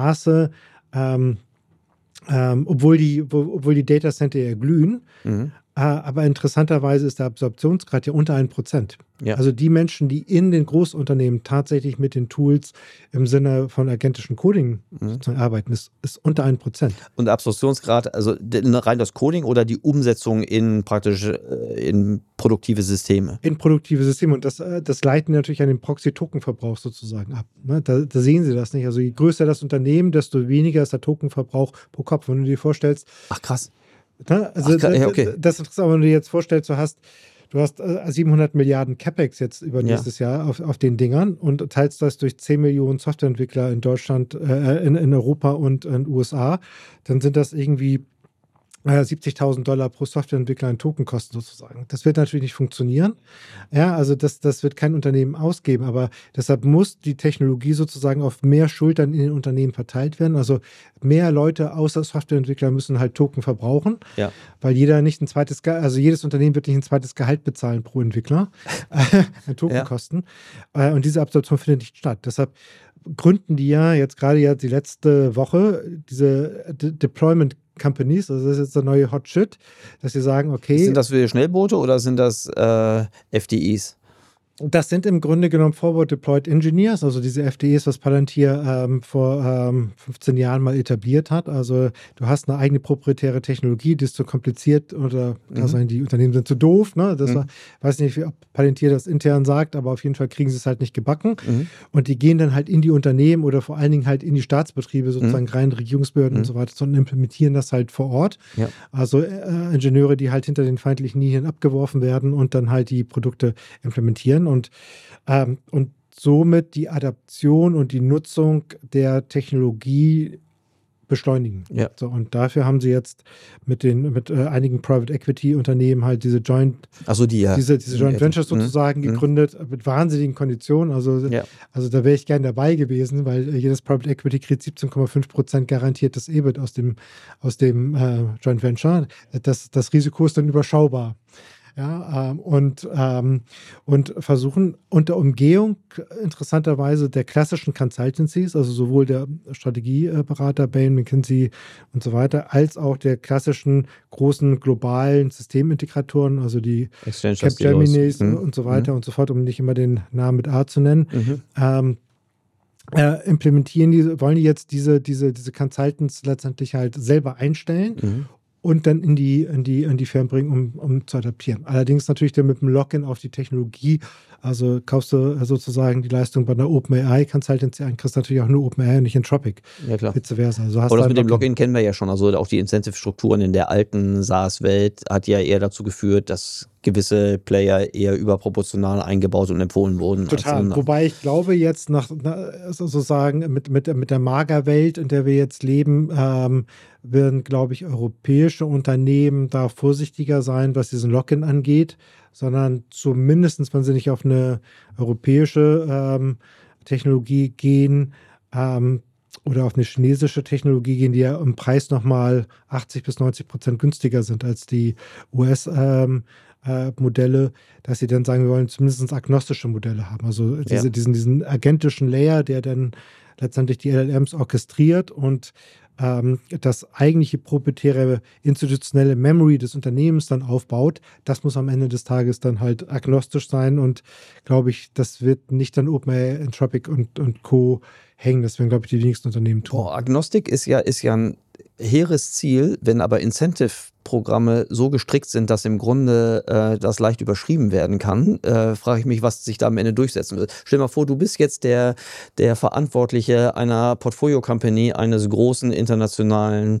Maße, obwohl die Datacenter ja glühen, Aber interessanterweise ist der Absorptionsgrad ja unter 1%. Ja. Also die Menschen, die in den Großunternehmen tatsächlich mit den Tools im Sinne von agentischen Coding sozusagen arbeiten, ist unter 1%. Und der Absorptionsgrad, also rein das Coding oder die Umsetzung in in produktive Systeme? In produktive Systeme. Und das leiten natürlich an den Proxy-Token-Verbrauch sozusagen ab. Ne? Da sehen Sie das nicht. Also je größer das Unternehmen, desto weniger ist der Tokenverbrauch pro Kopf. Wenn du dir vorstellst, Ach krass. ne? Also Okay. das ist interessant, wenn du dir jetzt vorstellst, du hast 700 Milliarden CapEx jetzt über nächstes Jahr auf den Dingern und teilst das durch 10 Millionen Softwareentwickler in Deutschland, in Europa und in den USA, dann sind das irgendwie $70.000 pro Softwareentwickler in Tokenkosten sozusagen. Das wird natürlich nicht funktionieren. Ja, also das wird kein Unternehmen ausgeben, aber deshalb muss die Technologie sozusagen auf mehr Schultern in den Unternehmen verteilt werden. Also mehr Leute außer Softwareentwickler müssen halt Token verbrauchen, weil jeder nicht ein zweites, also jedes Unternehmen wird nicht ein zweites Gehalt bezahlen pro Entwickler an Tokenkosten. Und diese Absorption findet nicht statt. Deshalb gründen die ja jetzt gerade die letzte Woche diese Deployment Companies, also das ist jetzt der neue Hot Shit, dass sie sagen, okay. Sind das für Schnellboote oder sind das FDEs? Das sind im Grunde genommen Forward Deployed Engineers, also diese FDEs, was Palantir vor 15 Jahren mal etabliert hat. Also du hast eine eigene proprietäre Technologie, die ist zu kompliziert oder die Unternehmen sind zu doof. Ne? Das weiß nicht, ob Palantir das intern sagt, aber auf jeden Fall kriegen sie es halt nicht gebacken. Und die gehen dann halt in die Unternehmen oder vor allen Dingen halt in die Staatsbetriebe, sozusagen rein Regierungsbehörden und so weiter, und implementieren das halt vor Ort. Ja. Also Ingenieure, die halt hinter den feindlichen Linien abgeworfen werden und dann halt die Produkte implementieren. Und somit die Adaption und die Nutzung der Technologie beschleunigen. Ja. So, und dafür haben sie jetzt mit einigen Private Equity Unternehmen halt diese Joint Ventures sozusagen gegründet, mit wahnsinnigen Konditionen. Also da wäre ich gerne dabei gewesen, weil jedes Private Equity kriegt 17,5% garantiertes EBIT aus dem Joint Venture. Das Risiko ist dann überschaubar. Ja, und versuchen unter Umgehung interessanterweise der klassischen Consultancies, also sowohl der Strategieberater, Bain, McKinsey und so weiter, als auch der klassischen großen globalen Systemintegratoren, also die Capgeminis und so weiter und so fort, um nicht immer den Namen mit A zu nennen, wollen die jetzt diese Consultants letztendlich halt selber einstellen und dann in die Firmen bringen, um zu adaptieren. Allerdings natürlich dann mit dem Login auf die Technologie. Also kaufst du sozusagen die Leistung bei einer OpenAI Consultancy ein, kriegst natürlich auch nur OpenAI und nicht Entropic. Ja, klar. Vice versa. Also aber das mit dem Login kennen wir ja schon. Also auch die Incentive-Strukturen in der alten SaaS-Welt hat ja eher dazu geführt, dass gewisse Player eher überproportional eingebaut und empfohlen wurden. Total. Wobei ich glaube jetzt sozusagen mit der Magerwelt, in der wir jetzt leben, werden, glaube ich, europäische Unternehmen da vorsichtiger sein, was diesen Login angeht, sondern zumindest, wenn sie nicht auf eine europäische Technologie gehen oder auf eine chinesische Technologie gehen, die ja im Preis nochmal 80-90% günstiger sind als die US-Modelle, dass sie dann sagen, wir wollen zumindest agnostische Modelle haben. Also diesen agentischen Layer, der dann letztendlich die LLMs orchestriert und das eigentliche proprietäre institutionelle Memory des Unternehmens dann aufbaut, das muss am Ende des Tages dann halt agnostisch sein und glaube ich, das wird nicht dann OpenAI, Entropic und Co. hängen. Das werden, glaube ich, die wenigsten Unternehmen tun. Agnostik ist ja ein hehres Ziel, wenn aber Incentive-Programme so gestrickt sind, dass im Grunde das leicht überschrieben werden kann, frage ich mich, was sich da am Ende durchsetzen wird. Stell dir mal vor, du bist jetzt der Verantwortliche einer Portfolio-Company eines großen internationalen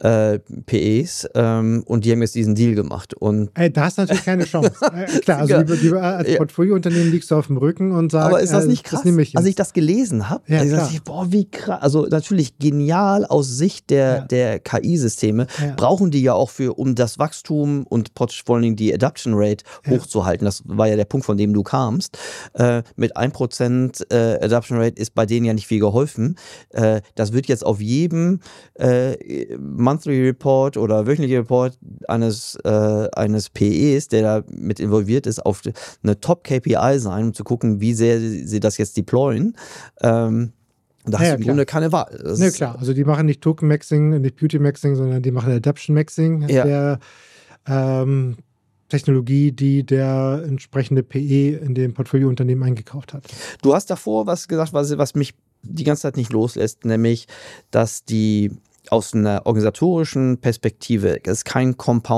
PEs und die haben jetzt diesen Deal gemacht. Und da hast du natürlich keine Chance. Klar, also als Portfolio-Unternehmen liegst du auf dem Rücken und sagst, aber ist das nicht krass? Als ich das gelesen habe, dachte ich, boah, wie krass. Also natürlich genial aus Sicht der KI-Systeme, brauchen die ja auch um das Wachstum und vor allen Dingen die Adoption Rate hochzuhalten. Das war ja der Punkt, von dem du kamst. Mit 1% Adoption Rate ist bei denen ja nicht viel geholfen. Das wird jetzt auf jedem Monthly Report oder wöchentlichen Report eines PEs, der da mit involviert ist, auf eine Top-KPI sein, um zu gucken, wie sehr sie das jetzt deployen. Da hast du im Grunde keine Wahl. Ja, klar. Also die machen nicht Token-Maxing, nicht Beauty-Maxing, sondern die machen Adoption-Maxing. Ja. Technologie, die der entsprechende PE in dem Portfoliounternehmen eingekauft hat. Du hast davor was gesagt, was mich die ganze Zeit nicht loslässt, nämlich, dass aus einer organisatorischen Perspektive es kein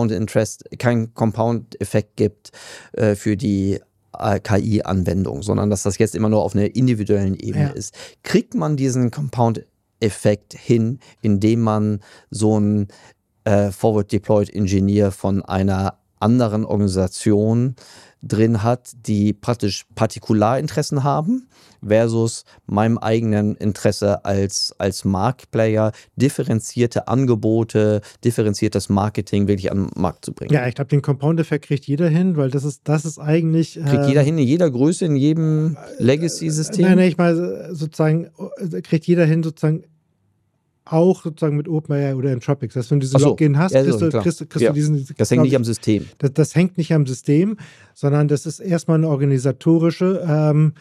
Compound-Effekt gibt für die KI-Anwendung, sondern dass das jetzt immer nur auf einer individuellen Ebene ist. Kriegt man diesen Compound-Effekt hin, indem man so einen Forward-Deployed-Engineer von einer anderen Organisation drin hat, die praktisch Partikularinteressen haben versus meinem eigenen Interesse als Marktplayer, differenzierte Angebote, differenziertes Marketing wirklich an den Markt zu bringen. Ja, ich glaube, den Compound-Effekt kriegt jeder hin, weil das ist eigentlich... Kriegt jeder hin, in jeder Größe, in jedem Legacy-System? Nein, ich meine, sozusagen, kriegt jeder hin, sozusagen, auch sozusagen mit OpenAI oder Entropics. Das heißt, wenn du diese Login hast, kriegst du diesen... Das hängt nicht am System. Das hängt nicht am System, sondern das ist erstmal eine organisatorische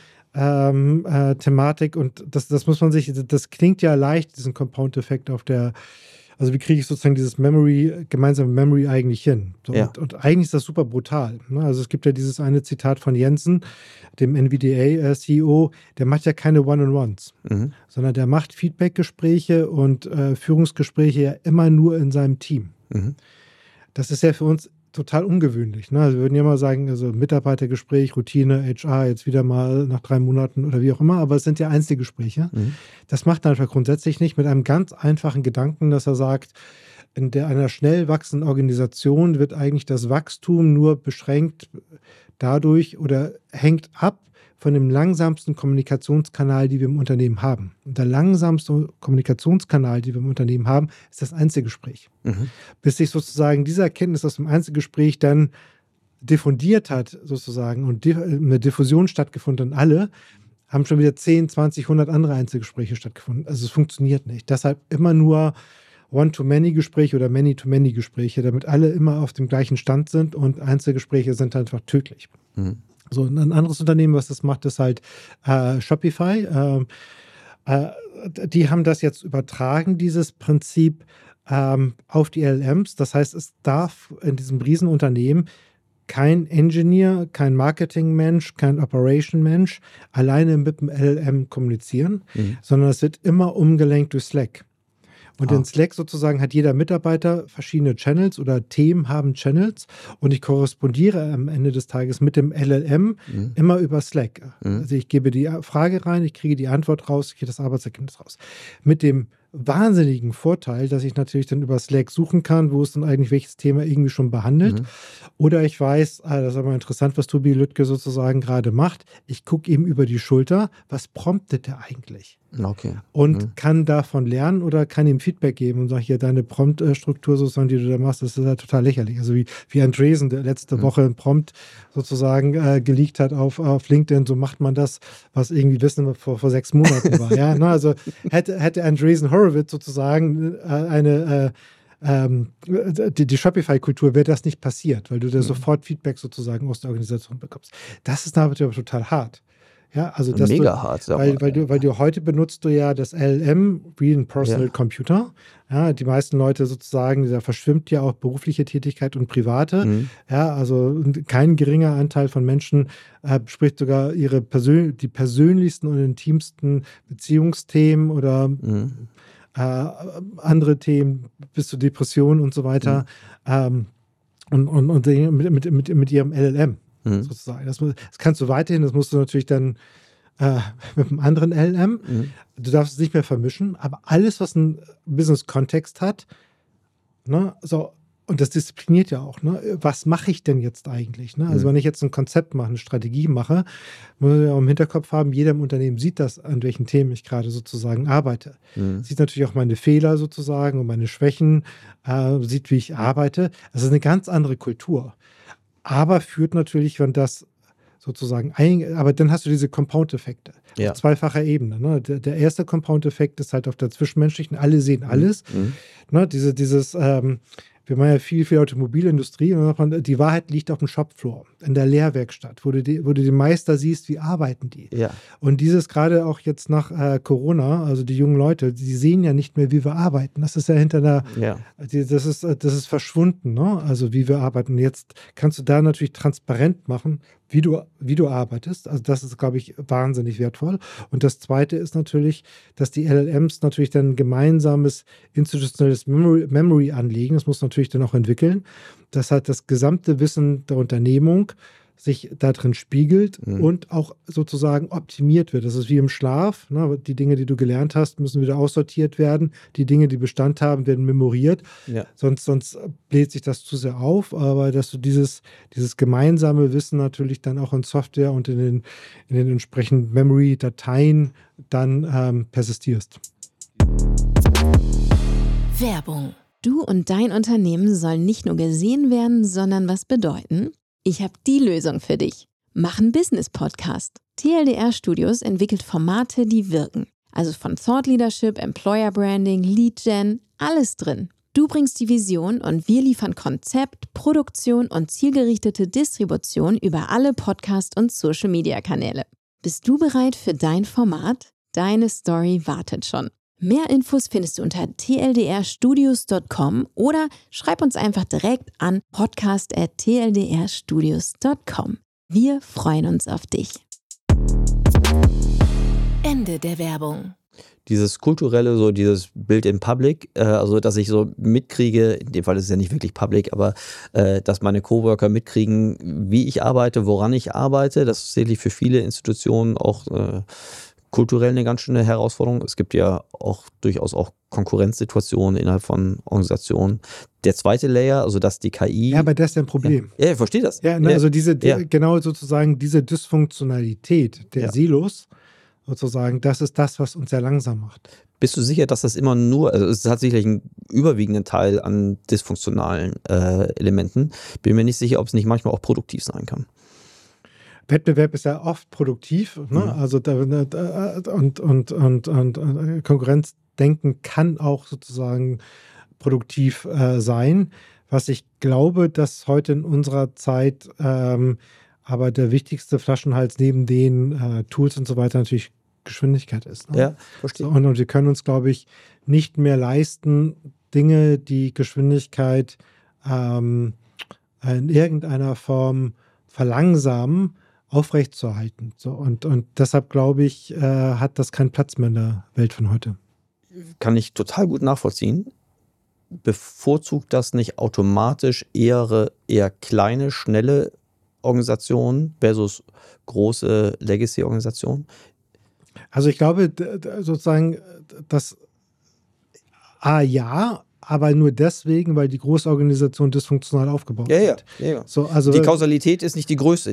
Thematik und das muss man sich, das klingt ja leicht, diesen Compound-Effekt also wie kriege ich sozusagen dieses gemeinsame Memory eigentlich hin? So, und eigentlich ist das super brutal. Ne? Also es gibt ja dieses eine Zitat von Jensen, dem NVDA-CEO, der macht ja keine One-on-Ones, sondern der macht Feedback-Gespräche und Führungsgespräche ja immer nur in seinem Team. Das ist ja für uns total ungewöhnlich. Ne? Also wir würden ja mal sagen, also Mitarbeitergespräch, Routine, HR, jetzt wieder mal nach 3 Monaten oder wie auch immer, aber es sind ja Einzelgespräche. Das macht er einfach grundsätzlich nicht mit einem ganz einfachen Gedanken, dass er sagt, in einer schnell wachsenden Organisation wird eigentlich das Wachstum nur beschränkt dadurch oder hängt ab von dem langsamsten Kommunikationskanal, die wir im Unternehmen haben. Und der langsamste Kommunikationskanal, die wir im Unternehmen haben, ist das Einzelgespräch. Bis sich sozusagen diese Erkenntnis aus dem Einzelgespräch dann diffundiert hat, sozusagen, und eine Diffusion stattgefunden, und alle haben schon wieder 10, 20, 100 andere Einzelgespräche stattgefunden. Also es funktioniert nicht. Deshalb immer nur One-to-Many-Gespräche oder Many-to-Many-Gespräche, damit alle immer auf dem gleichen Stand sind, und Einzelgespräche sind einfach tödlich. So, ein anderes Unternehmen, was das macht, ist halt Shopify. Die haben das jetzt übertragen, dieses Prinzip, auf die LLMs. Das heißt, es darf in diesem Riesenunternehmen kein Engineer, kein Marketingmensch, kein Operation-Mensch alleine mit dem LLM kommunizieren, sondern es wird immer umgelenkt durch Slack. Und in Slack sozusagen hat jeder Mitarbeiter verschiedene Channels oder Themen haben Channels, und ich korrespondiere am Ende des Tages mit dem LLM immer über Slack. Also ich gebe die Frage rein, ich kriege die Antwort raus, ich kriege das Arbeitsergebnis raus. Mit dem wahnsinnigen Vorteil, dass ich natürlich dann über Slack suchen kann, wo ist denn eigentlich welches Thema irgendwie schon behandelt. Oder ich weiß, das ist aber interessant, was Tobi Lütke sozusagen gerade macht. Ich gucke eben über die Schulter, was promptet er eigentlich? Okay. Und kann davon lernen oder kann ihm Feedback geben und sage, hier, deine Prompt-Struktur sozusagen, die du da machst, das ist ja total lächerlich. Also wie Andreessen, der letzte Woche einen Prompt sozusagen geleakt hat auf LinkedIn, so macht man das, was irgendwie wissen wir vor 6 Monaten war. Ja, ne? Also hätte Andreessen Horowitz sozusagen die Shopify-Kultur, wäre das nicht passiert, weil du da sofort Feedback sozusagen aus der Organisation bekommst. Das ist natürlich aber total hart. Ja, also das mega hart, weil du heute benutzt du ja das LLM wie ein Personal Computer. Ja, die meisten Leute sozusagen, da verschwimmt ja auch berufliche Tätigkeit und private. Ja, also kein geringer Anteil von Menschen spricht sogar die persönlichsten und intimsten Beziehungsthemen oder andere Themen bis zur Depression und so weiter und mit ihrem LLM. Sozusagen. Das kannst du weiterhin, das musst du natürlich dann mit einem anderen LLM. Du darfst es nicht mehr vermischen, aber alles, was einen Business-Kontext hat, ne, so, und das diszipliniert ja auch, ne? Was mache ich denn jetzt eigentlich? Ne? Also wenn ich jetzt ein Konzept mache, eine Strategie mache, muss ich ja auch im Hinterkopf haben, jeder im Unternehmen sieht das, an welchen Themen ich gerade sozusagen arbeite. Sieht natürlich auch meine Fehler sozusagen und meine Schwächen, sieht, wie ich arbeite. Das ist eine ganz andere Kultur. Aber führt natürlich, wenn das sozusagen aber dann hast du diese Compound-Effekte auf zweifacher Ebene. Ne? Der erste Compound-Effekt ist halt auf der zwischenmenschlichen, alle sehen alles. Ne? wir machen ja viel Automobilindustrie und die Wahrheit liegt auf dem Shopfloor, in der Lehrwerkstatt, wo du die Meister siehst, wie arbeiten die. Ja. Und dieses gerade auch jetzt nach Corona, also die jungen Leute, die sehen ja nicht mehr, wie wir arbeiten. Das ist ja das ist verschwunden, ne? Also wie wir arbeiten. Und jetzt kannst du da natürlich transparent machen, wie du arbeitest. Also das ist, glaube ich, wahnsinnig wertvoll. Und das Zweite ist natürlich, dass die LLMs natürlich dann ein gemeinsames institutionelles Memory anlegen. Das muss natürlich dann auch entwickeln. Das hat das gesamte Wissen der Unternehmung sich da drin spiegelt und auch sozusagen optimiert wird. Das ist wie im Schlaf. Ne? Die Dinge, die du gelernt hast, müssen wieder aussortiert werden. Die Dinge, die Bestand haben, werden memoriert. Ja. Sonst bläht sich das zu sehr auf. Aber dass du dieses gemeinsame Wissen natürlich dann auch in Software und in den entsprechenden Memory-Dateien dann persistierst. Werbung. Du und dein Unternehmen sollen nicht nur gesehen werden, sondern was bedeuten? Ich habe die Lösung für dich. Mach einen Business-Podcast. TLDR Studios entwickelt Formate, die wirken. Also von Thought Leadership, Employer Branding, Lead Gen, alles drin. Du bringst die Vision und wir liefern Konzept, Produktion und zielgerichtete Distribution über alle Podcast- und Social-Media-Kanäle. Bist du bereit für dein Format? Deine Story wartet schon. Mehr Infos findest du unter tldrstudios.com oder schreib uns einfach direkt an podcast@tldrstudios.com. Wir freuen uns auf dich. Ende der Werbung. Dieses kulturelle, so dieses Bild in Public, also dass ich so mitkriege, in dem Fall ist es ja nicht wirklich Public, aber dass meine Coworker mitkriegen, wie ich arbeite, woran ich arbeite, das ist sicherlich für viele Institutionen auch kulturell eine ganz schöne Herausforderung. Es gibt ja auch durchaus auch Konkurrenzsituationen innerhalb von Organisationen. Der zweite Layer, also dass die KI... Ja, aber das ist ja ein Problem. Ja, ich verstehe das. Ja, ne, also genau sozusagen diese Dysfunktionalität der Silos, sozusagen, das ist das, was uns sehr langsam macht. Bist du sicher, dass das immer nur, also es hat sicherlich einen überwiegenden Teil an dysfunktionalen Elementen. Bin mir nicht sicher, ob es nicht manchmal auch produktiv sein kann. Wettbewerb ist ja oft produktiv, ne? Also und Konkurrenzdenken kann auch sozusagen produktiv sein. Was ich glaube, dass heute in unserer Zeit aber der wichtigste Flaschenhals neben den Tools und so weiter natürlich Geschwindigkeit ist. Ne? Ja, verstehe. So, und wir können uns, glaube ich, nicht mehr leisten, Dinge, die Geschwindigkeit in irgendeiner Form verlangsamen, aufrechtzuerhalten. So, und deshalb, glaube ich, hat das keinen Platz mehr in der Welt von heute. Kann ich total gut nachvollziehen. Bevorzugt das nicht automatisch eher kleine, schnelle Organisationen versus große Legacy-Organisationen? Also ich glaube sozusagen, dass ja, aber nur deswegen, weil die große Organisation dysfunktional aufgebaut ist. Ja. So, also, die Kausalität ist nicht die größte.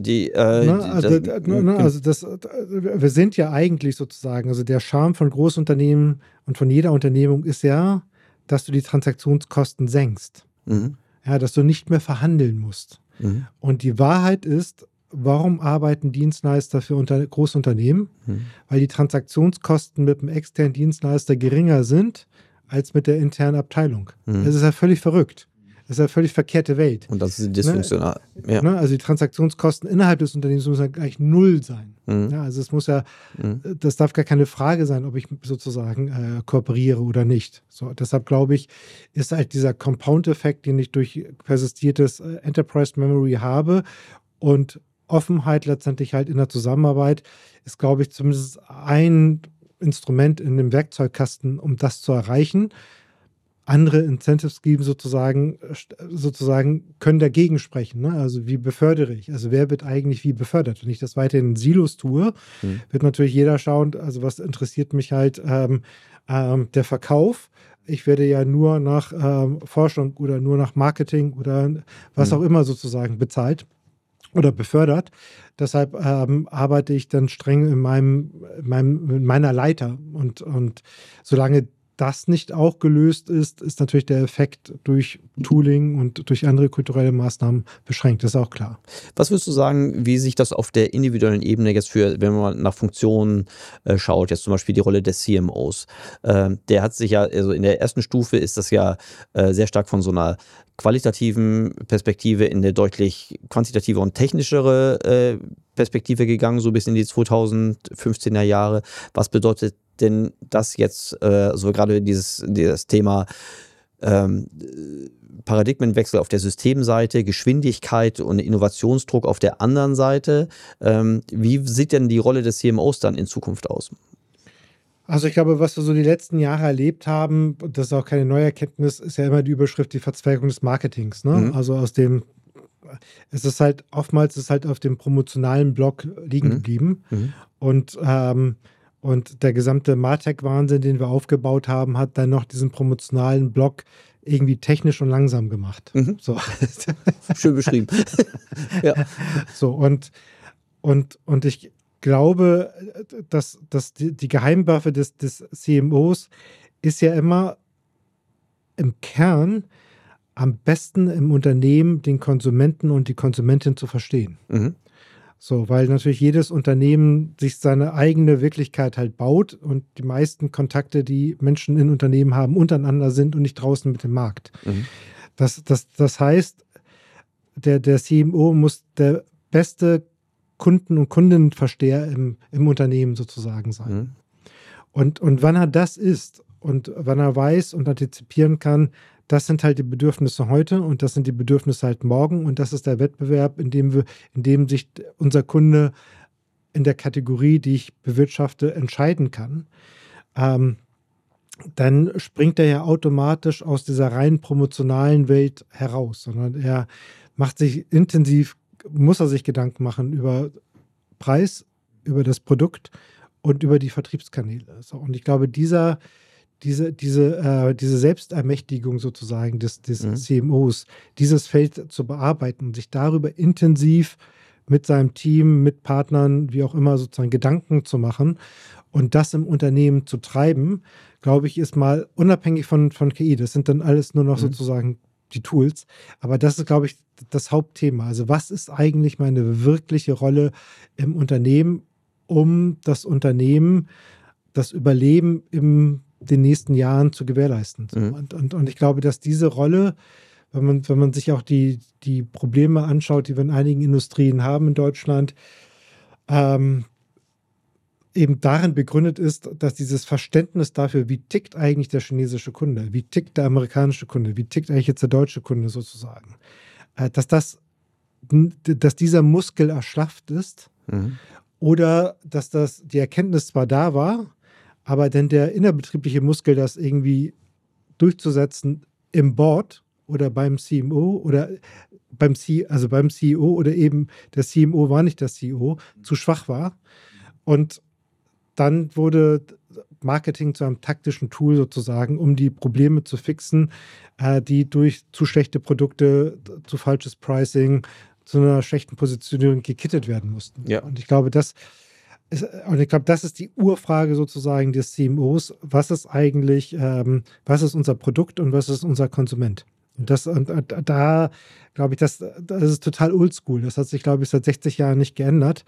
Wir sind ja eigentlich sozusagen, also der Charme von Großunternehmen und von jeder Unternehmung ist ja, dass du die Transaktionskosten senkst. Ja, dass du nicht mehr verhandeln musst. Und die Wahrheit ist, warum arbeiten Dienstleister für große Unternehmen? Weil die Transaktionskosten mit dem externen Dienstleister geringer sind als mit der internen Abteilung. Das ist ja völlig verrückt. Das ist ja völlig verkehrte Welt. Und das ist dysfunktional. Ne? Ja. Ne? Also die Transaktionskosten innerhalb des Unternehmens müssen ja gleich null sein. Ja, also es muss ja, das darf gar keine Frage sein, ob ich sozusagen kooperiere oder nicht. So, deshalb glaube ich, ist halt dieser Compound-Effekt, den ich durch persistiertes Enterprise Memory habe und Offenheit letztendlich halt in der Zusammenarbeit, ist, glaube ich, zumindest ein Instrument in dem Werkzeugkasten, um das zu erreichen. Andere Incentives geben sozusagen können dagegen sprechen. Ne? Also wie befördere ich? Also wer wird eigentlich wie befördert? Wenn ich das weiterhin in Silos tue, wird natürlich jeder schauen, also was interessiert mich halt der Verkauf. Ich werde ja nur nach Forschung oder nur nach Marketing oder was auch immer sozusagen bezahlt oder befördert. Deshalb arbeite ich dann streng in meiner Leiter. Und solange das nicht auch gelöst ist, ist natürlich der Effekt durch Tooling und durch andere kulturelle Maßnahmen beschränkt, das ist auch klar. Was würdest du sagen, wie sich das auf der individuellen Ebene jetzt wenn man mal nach Funktionen schaut, jetzt zum Beispiel die Rolle des CMOs, der hat sich ja, also in der ersten Stufe ist das ja sehr stark von so einer qualitativen Perspektive in eine deutlich quantitative und technischere Perspektive gegangen, so bis in die 2015er Jahre. Was bedeutet denn das jetzt, so gerade dieses Thema Paradigmenwechsel auf der Systemseite, Geschwindigkeit und Innovationsdruck auf der anderen Seite? Wie sieht denn die Rolle des CMOs dann in Zukunft aus? Also ich glaube, was wir so die letzten Jahre erlebt haben, und das ist auch keine neue Erkenntnis, ist ja immer die Überschrift, die Verzweigung des Marketings. Ne? Mhm. Also es ist halt oftmals auf dem promotionalen Block liegen geblieben. Mhm. Und der gesamte MarTech-Wahnsinn, den wir aufgebaut haben, hat dann noch diesen promotionalen Block irgendwie technisch und langsam gemacht. Mhm. So. Schön beschrieben. Ja. So, und ich glaube, dass die Geheimwaffe des CMOs ist ja immer im Kern am besten im Unternehmen den Konsumenten und die Konsumentin zu verstehen. Mhm. So, weil natürlich jedes Unternehmen sich seine eigene Wirklichkeit halt baut und die meisten Kontakte, die Menschen in Unternehmen haben, untereinander sind und nicht draußen mit dem Markt. Mhm. Das heißt, der CMO muss der beste Kunden- und Kundinnenversteher im Unternehmen sozusagen sein. Mhm. Und wann er das ist und wann er weiß und antizipieren kann, das sind halt die Bedürfnisse heute und das sind die Bedürfnisse halt morgen und das ist der Wettbewerb, in dem sich unser Kunde in der Kategorie, die ich bewirtschafte, entscheiden kann. Dann springt er ja automatisch aus dieser rein promotionalen Welt heraus, sondern er muss sich Gedanken machen über Preis, über das Produkt und über die Vertriebskanäle. So, und ich glaube, diese Selbstermächtigung sozusagen des CMOs, dieses Feld zu bearbeiten und sich darüber intensiv mit seinem Team, mit Partnern, wie auch immer, sozusagen Gedanken zu machen und das im Unternehmen zu treiben, glaube ich, ist mal unabhängig von KI. Das sind dann alles nur noch sozusagen die Tools. Aber das ist, glaube ich, das Hauptthema. Also was ist eigentlich meine wirkliche Rolle im Unternehmen, um das Unternehmen, das Überleben in den nächsten Jahren zu gewährleisten. Und ich glaube, dass diese Rolle, wenn man sich auch die Probleme anschaut, die wir in einigen Industrien haben in Deutschland, eben darin begründet ist, dass dieses Verständnis dafür, wie tickt eigentlich der chinesische Kunde, wie tickt der amerikanische Kunde, wie tickt eigentlich jetzt der deutsche Kunde sozusagen, dass dieser Muskel erschlafft ist oder dass die Erkenntnis zwar da war, aber denn der innerbetriebliche Muskel, das irgendwie durchzusetzen im Board oder beim CMO oder beim CEO oder eben der CMO war nicht der CEO, zu schwach war. Und dann wurde Marketing zu einem taktischen Tool sozusagen, um die Probleme zu fixen, die durch zu schlechte Produkte, zu falsches Pricing, zu einer schlechten Positionierung gekittet werden mussten. Ja. Und ich glaube, das ist die Urfrage sozusagen des CMOs. Was ist eigentlich, was ist unser Produkt und was ist unser Konsument? Und da glaube ich, das ist total oldschool. Das hat sich, glaube ich, seit 60 Jahren nicht geändert.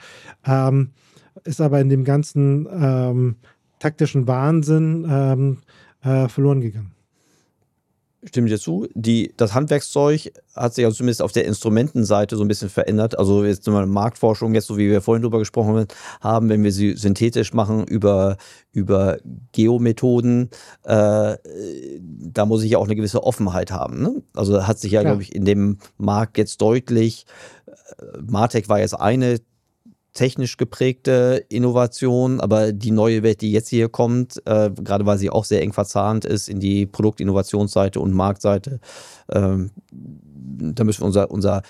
Ist aber in dem ganzen taktischen Wahnsinn verloren gegangen. Stimme dir zu. Das Handwerkszeug hat sich also zumindest auf der Instrumentenseite so ein bisschen verändert. Also jetzt zum Beispiel Marktforschung, jetzt so wie wir vorhin drüber gesprochen haben, wenn wir sie synthetisch machen über Geomethoden, da muss ich ja auch eine gewisse Offenheit haben. Ne? Also hat sich ja, glaube ich, in dem Markt jetzt deutlich, MarTech war jetzt eine technisch geprägte Innovation, aber die neue Welt, die jetzt hier kommt, gerade weil sie auch sehr eng verzahnt ist in die Produktinnovationsseite und Marktseite, da müssen wir unser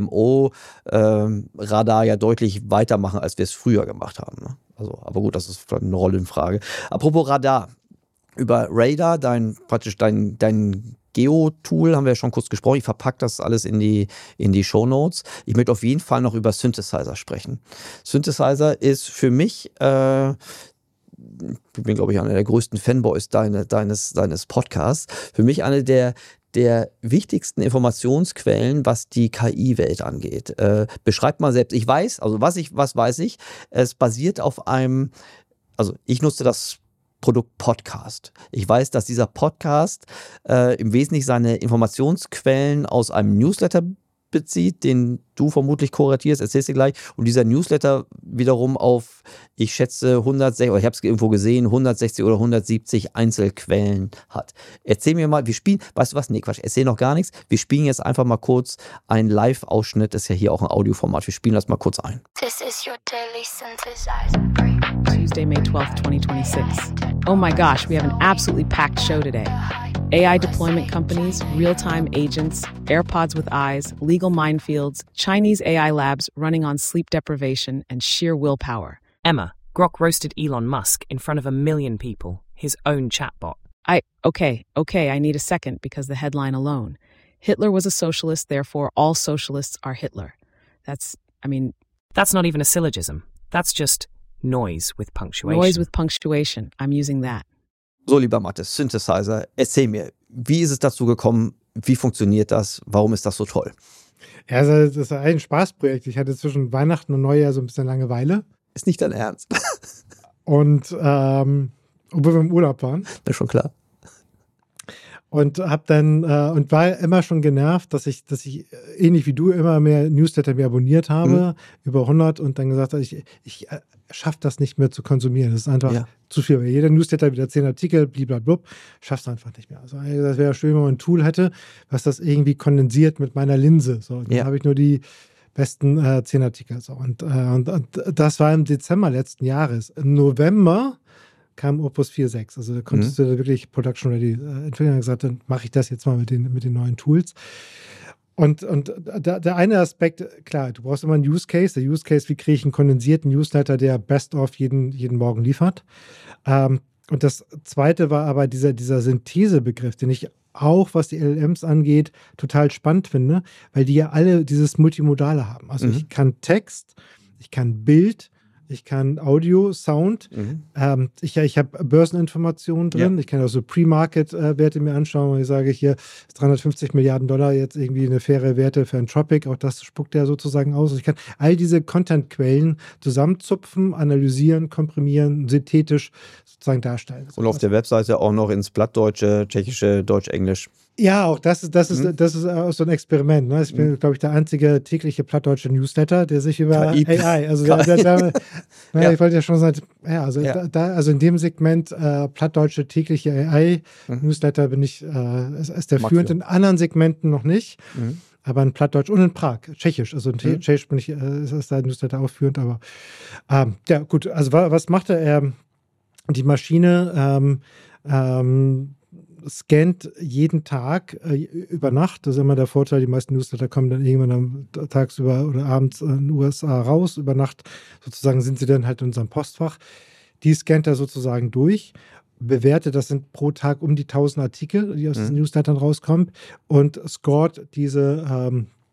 CMO-Radar ja deutlich weitermachen, als wir es früher gemacht haben. Ne? Also, aber gut, das ist vielleicht eine Rollenfrage. Apropos Radar, über Radar, dein Geo-Tool, haben wir ja schon kurz gesprochen. Ich verpacke das alles in die Shownotes. Ich möchte auf jeden Fall noch über Synthesizer sprechen. Synthesizer ist für mich ich bin, glaube ich, einer der größten Fanboys deines Podcasts. Für mich eine der wichtigsten Informationsquellen, was die KI-Welt angeht. Beschreibt mal selbst. Ich weiß, also was weiß ich? Es basiert auf einem, also ich nutze das Produkt Podcast. Ich weiß, dass dieser Podcast im Wesentlichen seine Informationsquellen aus einem Newsletter bezieht, den du vermutlich kuratierst, erzählst du gleich, und dieser Newsletter wiederum auf, ich schätze, 160, oder ich habe es irgendwo gesehen, 160 oder 170 Einzelquellen hat. Erzähl mir mal, wir spielen, weißt du was, nee, Quatsch, erzähl noch gar nichts, wir spielen jetzt einfach mal kurz einen Live-Ausschnitt, das ist ja hier auch ein Audioformat, wir spielen das mal kurz ein. This is your daily synthesizer. Tuesday, May 12th, 2026. Oh my gosh, we have an absolutely packed show today. AI deployment companies, real-time agents, AirPods with eyes, legal minefields, Chinese AI labs running on sleep deprivation and sheer willpower. Emma, Grok roasted Elon Musk in front of 1 million people, his own chatbot. Okay, I need a second because the headline alone. Hitler was a socialist, therefore all socialists are Hitler. That's not even a syllogism. That's just noise with punctuation. noise with punctuation. I'm using that. So, lieber Mathis, Synthesizer, erzähl mir, wie ist es dazu gekommen, wie funktioniert das, warum ist das so toll? Ja, also das ist ein Spaßprojekt. Ich hatte zwischen Weihnachten und Neujahr so ein bisschen Langeweile. Ist nicht dein Ernst? Und obwohl wir im Urlaub waren. Das ist schon klar. Und hab dann und war immer schon genervt, dass ich ähnlich wie du immer mehr Newsletter mir abonniert habe, über 100, und dann gesagt habe, ich schaffe das nicht mehr zu konsumieren. Das ist einfach zu viel. Weil jeder Newsletter wieder 10 Artikel, blablabla, schaffst du einfach nicht mehr. Also das wäre schön, wenn man ein Tool hätte, was das irgendwie kondensiert mit meiner Linse. So, dann habe ich nur die besten 10 Artikel. So. Und das war im Dezember letzten Jahres. Im November kam Opus 4.6. Also da konntest du wirklich Production Ready entwickeln. Und gesagt, dann mache ich das jetzt mal mit den neuen Tools. Und der eine Aspekt, klar, du brauchst immer einen Use Case. Der Use Case, wie kriege ich einen kondensierten Newsletter, der Best-of jeden Morgen liefert. Und das zweite war aber dieser Synthesebegriff, den ich auch, was die LLMs angeht, total spannend finde, weil die ja alle dieses Multimodale haben. Also ich kann Text, ich kann Bild, ich kann Audio, Sound, ich habe Börseninformationen drin, ich kann auch so Pre-Market-Werte mir anschauen, und ich sage, hier ist 350 Milliarden Dollar jetzt irgendwie eine faire Werte für Anthropic, auch das spuckt er sozusagen aus. Also ich kann all diese Content-Quellen zusammenzupfen, analysieren, komprimieren, synthetisch sozusagen darstellen. Und auf der Webseite auch noch ins Plattdeutsche, Tschechische, Deutsch, Englisch. Ja, auch das ist auch so ein Experiment. Ne? Ich bin, glaube ich, der einzige tägliche plattdeutsche Newsletter, der sich über AI, also ich wollte ja schon sagen, also in dem Segment plattdeutsche tägliche AI-Newsletter bin ich, ist der führend, in anderen Segmenten noch nicht. Aber in Plattdeutsch und in Prag, Tschechisch. Also in Tschechisch bin ich, ist da Newsletter auch führend, aber ja, gut, also was macht er? Die Maschine scannt jeden Tag über Nacht. Das ist immer der Vorteil, die meisten Newsletter kommen dann irgendwann tagsüber oder abends in den USA raus. Über Nacht sozusagen sind sie dann halt in unserem Postfach. Die scannt er sozusagen durch, bewertet, das sind pro Tag um die 1000 Artikel, die aus den Newslettern rauskommen, und scoret diese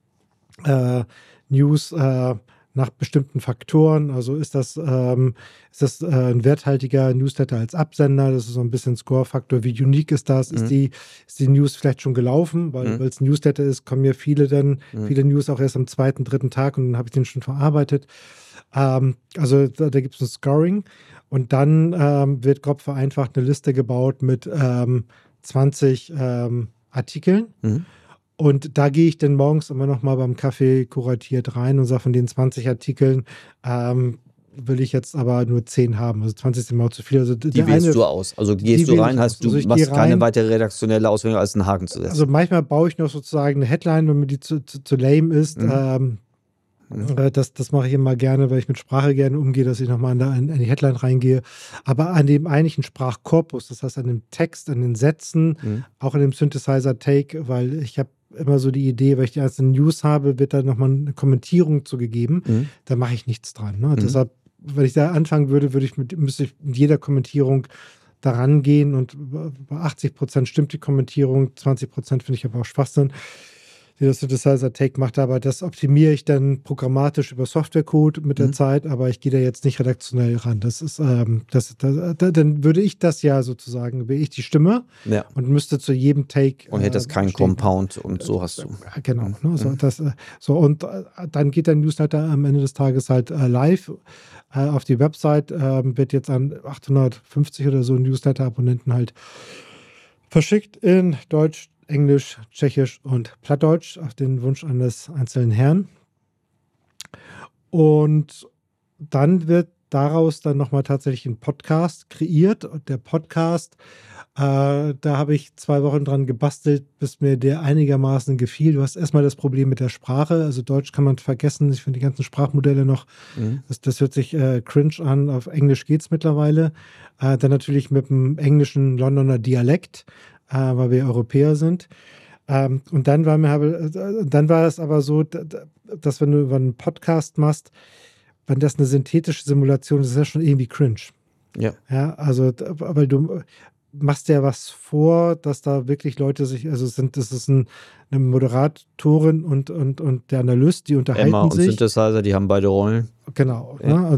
News nach bestimmten Faktoren. Also ist das ein werthaltiger Newsletter als Absender? Das ist so ein bisschen Score-Faktor. Wie unique ist das? Ist die News vielleicht schon gelaufen? Weil es ein Newsletter ist, kommen mir viele News auch erst am 2., 3. Tag, und dann habe ich den schon verarbeitet. Also da gibt es ein Scoring, und dann wird grob vereinfacht eine Liste gebaut mit 20 Artikeln. Und da gehe ich dann morgens immer noch mal beim Kaffee kuratiert rein und sage, von den 20 Artikeln will ich jetzt aber nur 10 haben. Also 20 sind immer zu viel. Also die wählst du aus. Also gehst du rein, hast du machst keine weitere redaktionelle Auswählung als einen Haken zu setzen. Also manchmal baue ich noch sozusagen eine Headline, wenn mir die zu lame ist. Das mache ich immer gerne, weil ich mit Sprache gerne umgehe, dass ich nochmal in die Headline reingehe. Aber an dem eigentlichen Sprachkorpus, das heißt an dem Text, an den Sätzen, auch an dem Synthesizer-Take, weil ich habe immer so die Idee, weil ich die einzelnen News habe, wird da nochmal eine Kommentierung zugegeben. Da mache ich nichts dran. Ne? Deshalb, wenn ich da anfangen würde, müsste ich mit jeder Kommentierung daran gehen, und bei 80% stimmt die Kommentierung, 20% finde ich aber auch Schwachsinn. die das Synthesizer-Take macht, aber das optimiere ich dann programmatisch über Softwarecode mit der Zeit, aber ich gehe da jetzt nicht redaktionell ran. Das ist, dann würde ich das ja sozusagen, wäre ich die Stimme und müsste zu jedem Take. Und hättest keinen Compound und so hast du. Genau. Ne, und dann geht der Newsletter am Ende des Tages halt live auf die Website, wird jetzt an 850 oder so Newsletter-Abonnenten halt verschickt in Deutsch, Englisch, Tschechisch und Plattdeutsch auf den Wunsch eines einzelnen Herrn. Und dann wird daraus dann nochmal tatsächlich ein Podcast kreiert. Und der Podcast, da habe ich 2 Wochen dran gebastelt, bis mir der einigermaßen gefiel. Du hast erstmal das Problem mit der Sprache. Also Deutsch kann man vergessen. Ich finde die ganzen Sprachmodelle noch, das hört sich cringe an. Auf Englisch geht es mittlerweile. Dann natürlich mit dem englischen Londoner Dialekt, weil wir Europäer sind. Und dann war es aber so, dass wenn du einen Podcast machst, wenn das eine synthetische Simulation ist, ist das schon irgendwie cringe. Ja. Ja, also, weil du machst ja was vor, dass da wirklich Leute sich, das ist eine Moderatorin und der Analyst, die unterhalten Emma und sich. Synthesizer, die haben beide Rollen. Genau. Ja.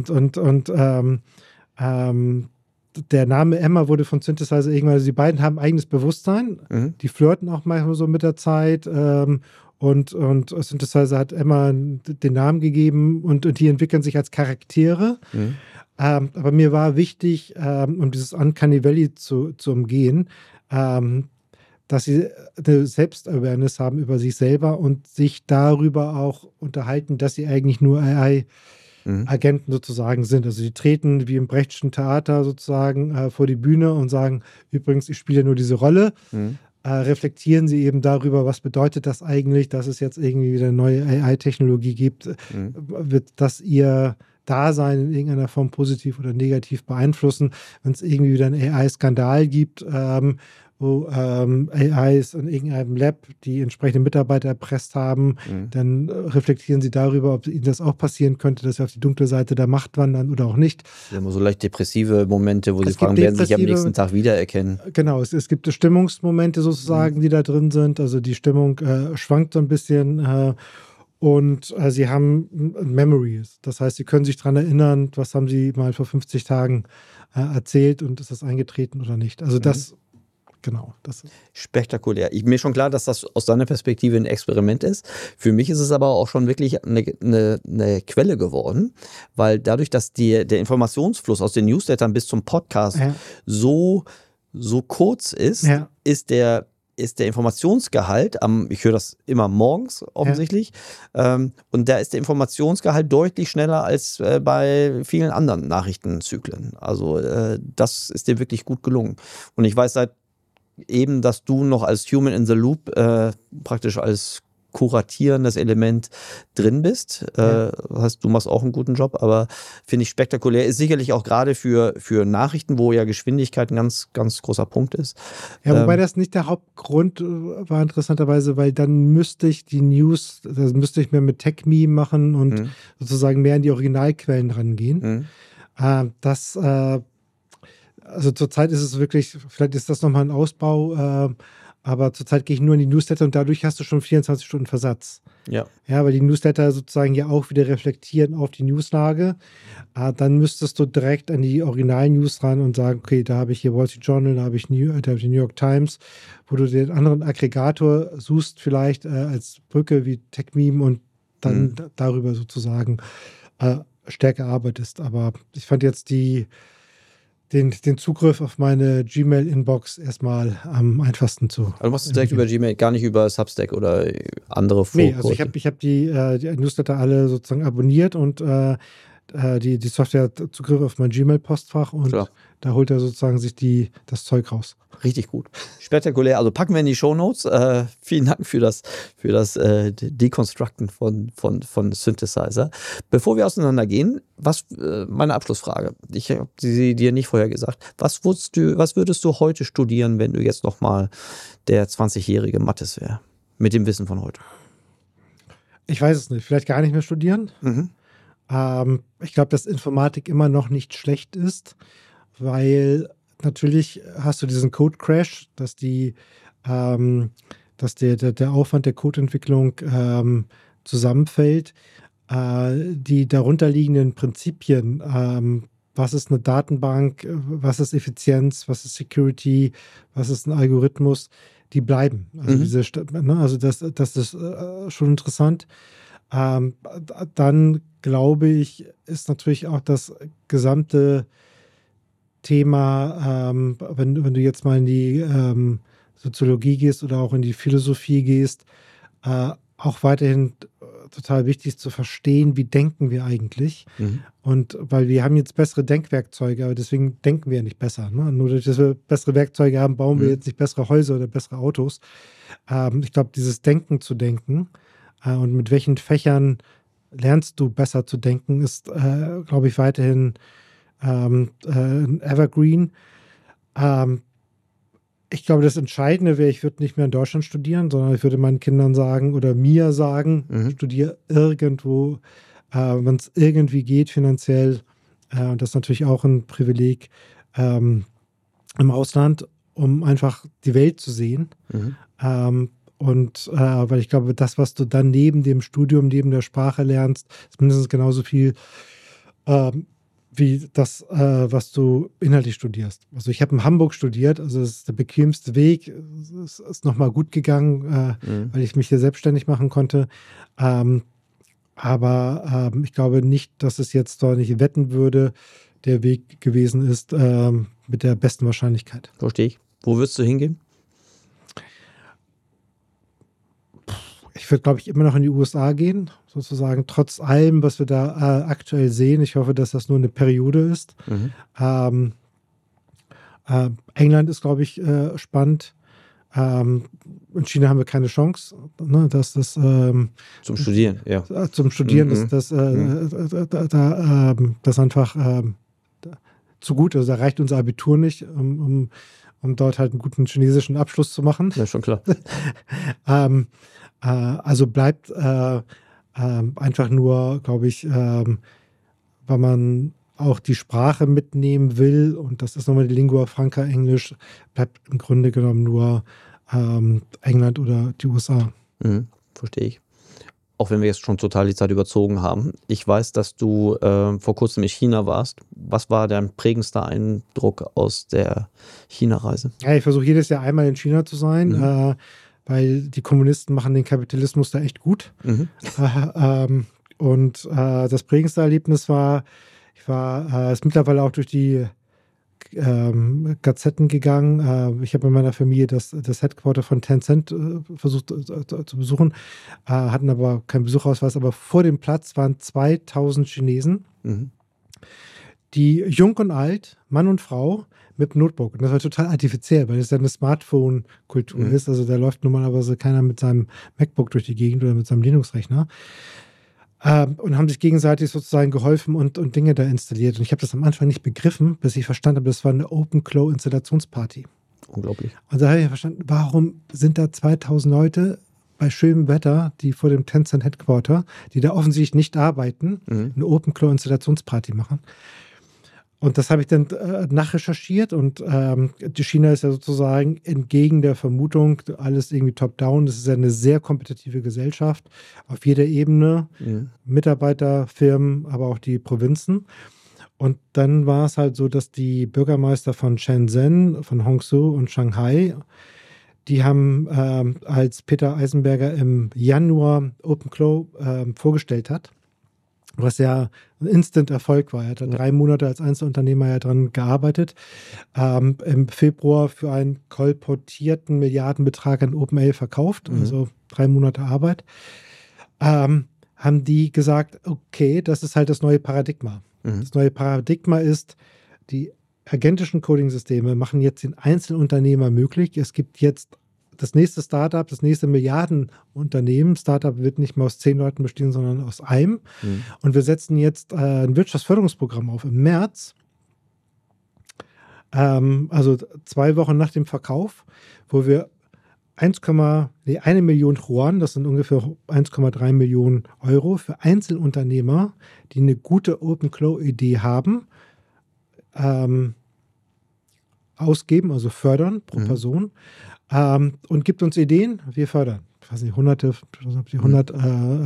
Ne? Der Name Emma wurde von Synthesizer irgendwann, also die beiden haben eigenes Bewusstsein, die flirten auch manchmal so mit der Zeit und Synthesizer hat Emma den Namen gegeben und die entwickeln sich als Charaktere. Aber mir war wichtig, um dieses Uncanny Valley zu umgehen, dass sie eine Selbstawareness haben über sich selber und sich darüber auch unterhalten, dass sie eigentlich nur AI-Agenten sozusagen sind. Also die treten wie im Brechtschen Theater sozusagen vor die Bühne und sagen, übrigens, ich spiele nur diese Rolle. Reflektieren sie eben darüber, was bedeutet das eigentlich, dass es jetzt irgendwie wieder eine neue AI-Technologie gibt, wird das ihr Dasein in irgendeiner Form positiv oder negativ beeinflussen. Wenn es irgendwie wieder einen AI-Skandal gibt, wo AIs in irgendeinem Lab die entsprechenden Mitarbeiter erpresst haben, dann reflektieren sie darüber, ob ihnen das auch passieren könnte, dass sie auf die dunkle Seite der Macht wandern oder auch nicht. Sie haben so leicht depressive Momente, wo sie fragen, werden sie sich am nächsten Tag wiedererkennen? Genau, es gibt Stimmungsmomente sozusagen, die da drin sind. Also die Stimmung schwankt so ein bisschen. Und sie haben Memories. Das heißt, sie können sich daran erinnern, was haben sie mal vor 50 Tagen erzählt und ist das eingetreten oder nicht. Also das, genau. Das ist spektakulär. Mir ist schon klar, dass das aus deiner Perspektive ein Experiment ist. Für mich ist es aber auch schon wirklich eine Quelle geworden, weil dadurch, dass der Informationsfluss aus den Newslettern bis zum Podcast so kurz ist, ist der Informationsgehalt, ich höre das immer morgens offensichtlich, und da ist der Informationsgehalt deutlich schneller als bei vielen anderen Nachrichtenzyklen. Also das ist dir wirklich gut gelungen. Und ich weiß seit eben, dass du noch als Human in the Loop praktisch als kuratierendes Element drin bist. Das heißt, du machst auch einen guten Job, aber finde ich spektakulär. Ist sicherlich auch gerade für Nachrichten, wo ja Geschwindigkeit ein ganz, ganz großer Punkt ist. Ja, wobei das nicht der Hauptgrund war, interessanterweise, weil dann müsste ich die News, das müsste ich mehr mit TechMeme machen und sozusagen mehr in die Originalquellen rangehen. Also zurzeit ist es wirklich, vielleicht ist das nochmal ein Ausbau, aber zurzeit gehe ich nur in die Newsletter und dadurch hast du schon 24 Stunden Versatz. Ja, weil die Newsletter sozusagen ja auch wieder reflektieren auf die Newslage. Dann müsstest du direkt an die Original-News ran und sagen, okay, da habe ich hier Wall Street Journal, da habe ich die New York Times, wo du den anderen Aggregator suchst vielleicht als Brücke wie TechMeme und dann darüber sozusagen stärker arbeitest. Aber ich fand jetzt den Zugriff auf meine Gmail-Inbox erstmal am einfachsten zu. Also du machst es direkt über Gmail, gar nicht über Substack oder andere Foren? Nee, also ich hab die Newsletter alle sozusagen abonniert und die Software hat Zugriff auf mein Gmail-Postfach und da holt er sozusagen sich das Zeug raus. Richtig gut. Spektakulär. Also packen wir in die Shownotes. Vielen Dank für das Deconstructen von Synthesizer. Bevor wir auseinandergehen, meine Abschlussfrage. Ich habe sie dir nicht vorher gesagt. Was würdest du heute studieren, wenn du jetzt nochmal der 20-jährige Mattes wär? Mit dem Wissen von heute. Ich weiß es nicht. Vielleicht gar nicht mehr studieren. Ich glaube, dass Informatik immer noch nicht schlecht ist, weil natürlich hast du diesen Code-Crash, dass dass der Aufwand der Codeentwicklung zusammenfällt. Die darunterliegenden Prinzipien, was ist eine Datenbank, was ist Effizienz, was ist Security, was ist ein Algorithmus, die bleiben. Also das ist schon interessant. Dann glaube ich, ist natürlich auch das gesamte Thema, wenn du jetzt mal in die Soziologie gehst oder auch in die Philosophie gehst, auch weiterhin total wichtig zu verstehen, wie denken wir eigentlich. Und weil wir haben jetzt bessere Denkwerkzeuge, aber deswegen denken wir ja nicht besser. Ne? Nur dadurch, dass wir bessere Werkzeuge haben, bauen wir jetzt nicht bessere Häuser oder bessere Autos. Ich glaube, dieses Denken zu denken und mit welchen Fächern lernst du besser zu denken, ist, glaube ich, weiterhin ein Evergreen. Ich glaube, das Entscheidende wäre, ich würde nicht mehr in Deutschland studieren, sondern ich würde meinen Kindern sagen oder mir sagen, studiere irgendwo, wenn es irgendwie geht finanziell. Und das ist natürlich auch ein Privileg im Ausland, um einfach die Welt zu sehen. Weil ich glaube, das, was du dann neben dem Studium, neben der Sprache lernst, ist mindestens genauso viel wie das, was du inhaltlich studierst. Also ich habe in Hamburg studiert, also das ist der bequemste Weg. Es ist nochmal gut gegangen, weil ich mich hier selbstständig machen konnte. Aber ich glaube nicht, dass es jetzt da nicht wetten würde, der Weg gewesen ist mit der besten Wahrscheinlichkeit. Verstehe ich. Wo würdest du hingehen? Ich würde, glaube ich, immer noch in die USA gehen, sozusagen, trotz allem, was wir da aktuell sehen. Ich hoffe, dass das nur eine Periode ist. England ist, glaube ich, spannend. In China haben wir keine Chance. Ne, dass das, zum Studieren, ja. Zum Studieren ist das einfach zu gut. Also da reicht unser Abitur nicht, um dort halt einen guten chinesischen Abschluss zu machen. Ja, schon klar. Also bleibt einfach nur, glaube ich, weil man auch die Sprache mitnehmen will, und das ist nochmal die Lingua Franca Englisch, bleibt im Grunde genommen nur England oder die USA. Verstehe ich. Auch wenn wir jetzt schon total die Zeit überzogen haben. Ich weiß, dass du vor kurzem in China warst. Was war dein prägendster Eindruck aus der China-Reise? Ja, ich versuche jedes Jahr einmal in China zu sein, weil die Kommunisten machen den Kapitalismus da echt gut. Und das prägendste Erlebnis war, ist mittlerweile auch durch die Gazetten gegangen. Ich habe mit meiner Familie das Headquarter von Tencent versucht zu besuchen, hatten aber keinen Besucherausweis, aber vor dem Platz waren 2000 Chinesen, die jung und alt, Mann und Frau, mit Notebook. Und das war total artifiziell, weil es ja eine Smartphone-Kultur ist. Also da läuft normalerweise keiner mit seinem MacBook durch die Gegend oder mit seinem Linux-Rechner. Und haben sich gegenseitig sozusagen geholfen und Dinge da installiert. Und ich habe das am Anfang nicht begriffen, bis ich verstanden habe, das war eine OpenClow-Installationsparty. Unglaublich. Und da habe ich verstanden, warum sind da 2000 Leute bei schönem Wetter, die vor dem Tencent Headquarter, die da offensichtlich nicht arbeiten, eine OpenClow-Installationsparty machen. Und das habe ich dann nachrecherchiert, und die China ist ja sozusagen entgegen der Vermutung alles irgendwie top-down. Das ist ja eine sehr kompetitive Gesellschaft auf jeder Ebene, Mitarbeiter, Firmen, aber auch die Provinzen. Und dann war es halt so, dass die Bürgermeister von Shenzhen, von Hangzhou und Shanghai, die haben, als Peter Eisenberger im Januar OpenClow vorgestellt hat, was ja ein Instant-Erfolg war. Er hat 3 Monate als Einzelunternehmer ja dran gearbeitet. Im Februar für einen kolportierten Milliardenbetrag an OpenAI verkauft, also 3 Monate Arbeit. Haben die gesagt, okay, das ist halt das neue Paradigma. Das neue Paradigma ist, die agentischen Coding-Systeme machen jetzt den Einzelunternehmer möglich. Es gibt jetzt das nächste Startup, das nächste Milliardenunternehmen. Startup wird nicht mehr aus 10 Leuten bestehen, sondern aus einem. Und wir setzen jetzt ein Wirtschaftsförderungsprogramm auf im März, also 2 Wochen nach dem Verkauf, wo wir 1 Million Yuan, das sind ungefähr 1,3 Millionen Euro, für Einzelunternehmer, die eine gute OpenClow-Idee haben, ausgeben, also fördern pro Person, und gibt uns Ideen, wir fördern. Ich weiß nicht, die 100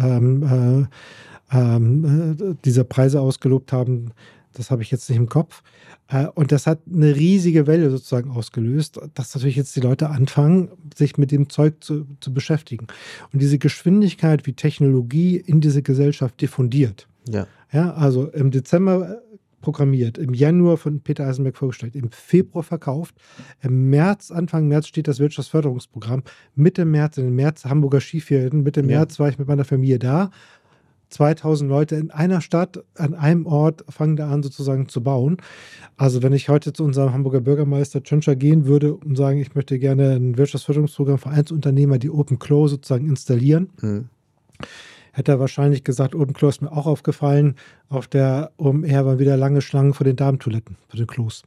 dieser Preise ausgelobt haben, das habe ich jetzt nicht im Kopf. Und das hat eine riesige Welle sozusagen ausgelöst, dass natürlich jetzt die Leute anfangen, sich mit dem Zeug zu beschäftigen. Und diese Geschwindigkeit, wie Technologie in diese Gesellschaft diffundiert. Ja, also im Dezember programmiert, im Januar von Peter Eisenberg vorgestellt, im Februar verkauft, im März, Anfang März steht das Wirtschaftsförderungsprogramm, Mitte März, in den März Hamburger Skiferien, Mitte März war ich mit meiner Familie da, 2000 Leute in einer Stadt, an einem Ort fangen da an sozusagen zu bauen. Also wenn ich heute zu unserem Hamburger Bürgermeister Tschentscher gehen würde und sagen, ich möchte gerne ein Wirtschaftsförderungsprogramm für Einzelunternehmer, die OpenClaw sozusagen installieren, hätte er wahrscheinlich gesagt, OpenClaw ist mir auch aufgefallen, auf der OMR waren wieder lange Schlangen vor den Damentoiletten, vor den Klos.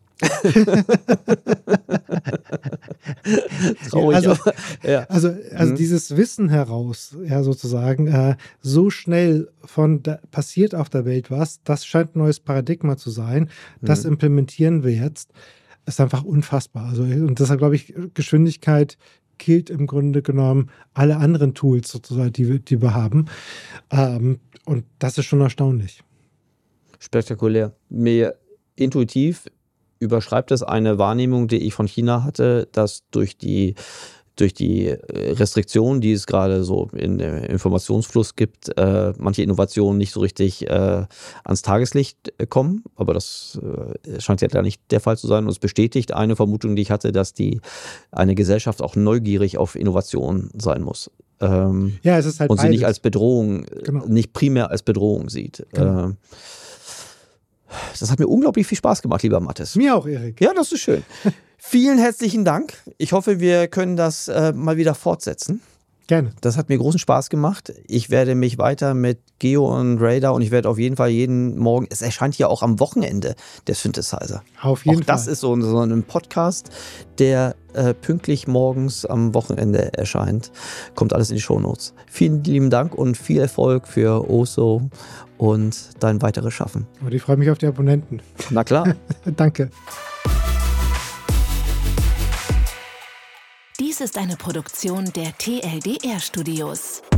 Traurig, also dieses Wissen heraus, sozusagen, so schnell passiert auf der Welt was, das scheint ein neues Paradigma zu sein, das implementieren wir jetzt, ist einfach unfassbar. Also, und deshalb glaube ich, Geschwindigkeit killt im Grunde genommen alle anderen Tools sozusagen, die wir haben. Und das ist schon erstaunlich. Spektakulär. Mir intuitiv überschreibt es eine Wahrnehmung, die ich von China hatte, dass durch die Restriktionen, die es gerade so im Informationsfluss gibt, manche Innovationen nicht so richtig ans Tageslicht kommen. Aber das scheint ja da nicht der Fall zu sein. Und es bestätigt eine Vermutung, die ich hatte, dass eine Gesellschaft auch neugierig auf Innovation sein muss. Es ist halt und beides. Sie nicht als Bedrohung, nicht primär als Bedrohung sieht. Genau. Das hat mir unglaublich viel Spaß gemacht, lieber Mathis. Mir auch, Erik. Ja, das ist schön. Vielen herzlichen Dank. Ich hoffe, wir können das mal wieder fortsetzen. Gerne. Das hat mir großen Spaß gemacht. Ich werde mich weiter mit Geo und Radar und ich werde auf jeden Fall jeden Morgen, es erscheint ja auch am Wochenende, der Synthesizer. Auf jeden Fall. Das ist so ein Podcast, der pünktlich morgens am Wochenende erscheint. Kommt alles in die Shownotes. Vielen lieben Dank und viel Erfolg für Oso und dein weiteres Schaffen. Und ich freue mich auf die Abonnenten. Na klar. Danke. Dies ist eine Produktion der TLDR Studios.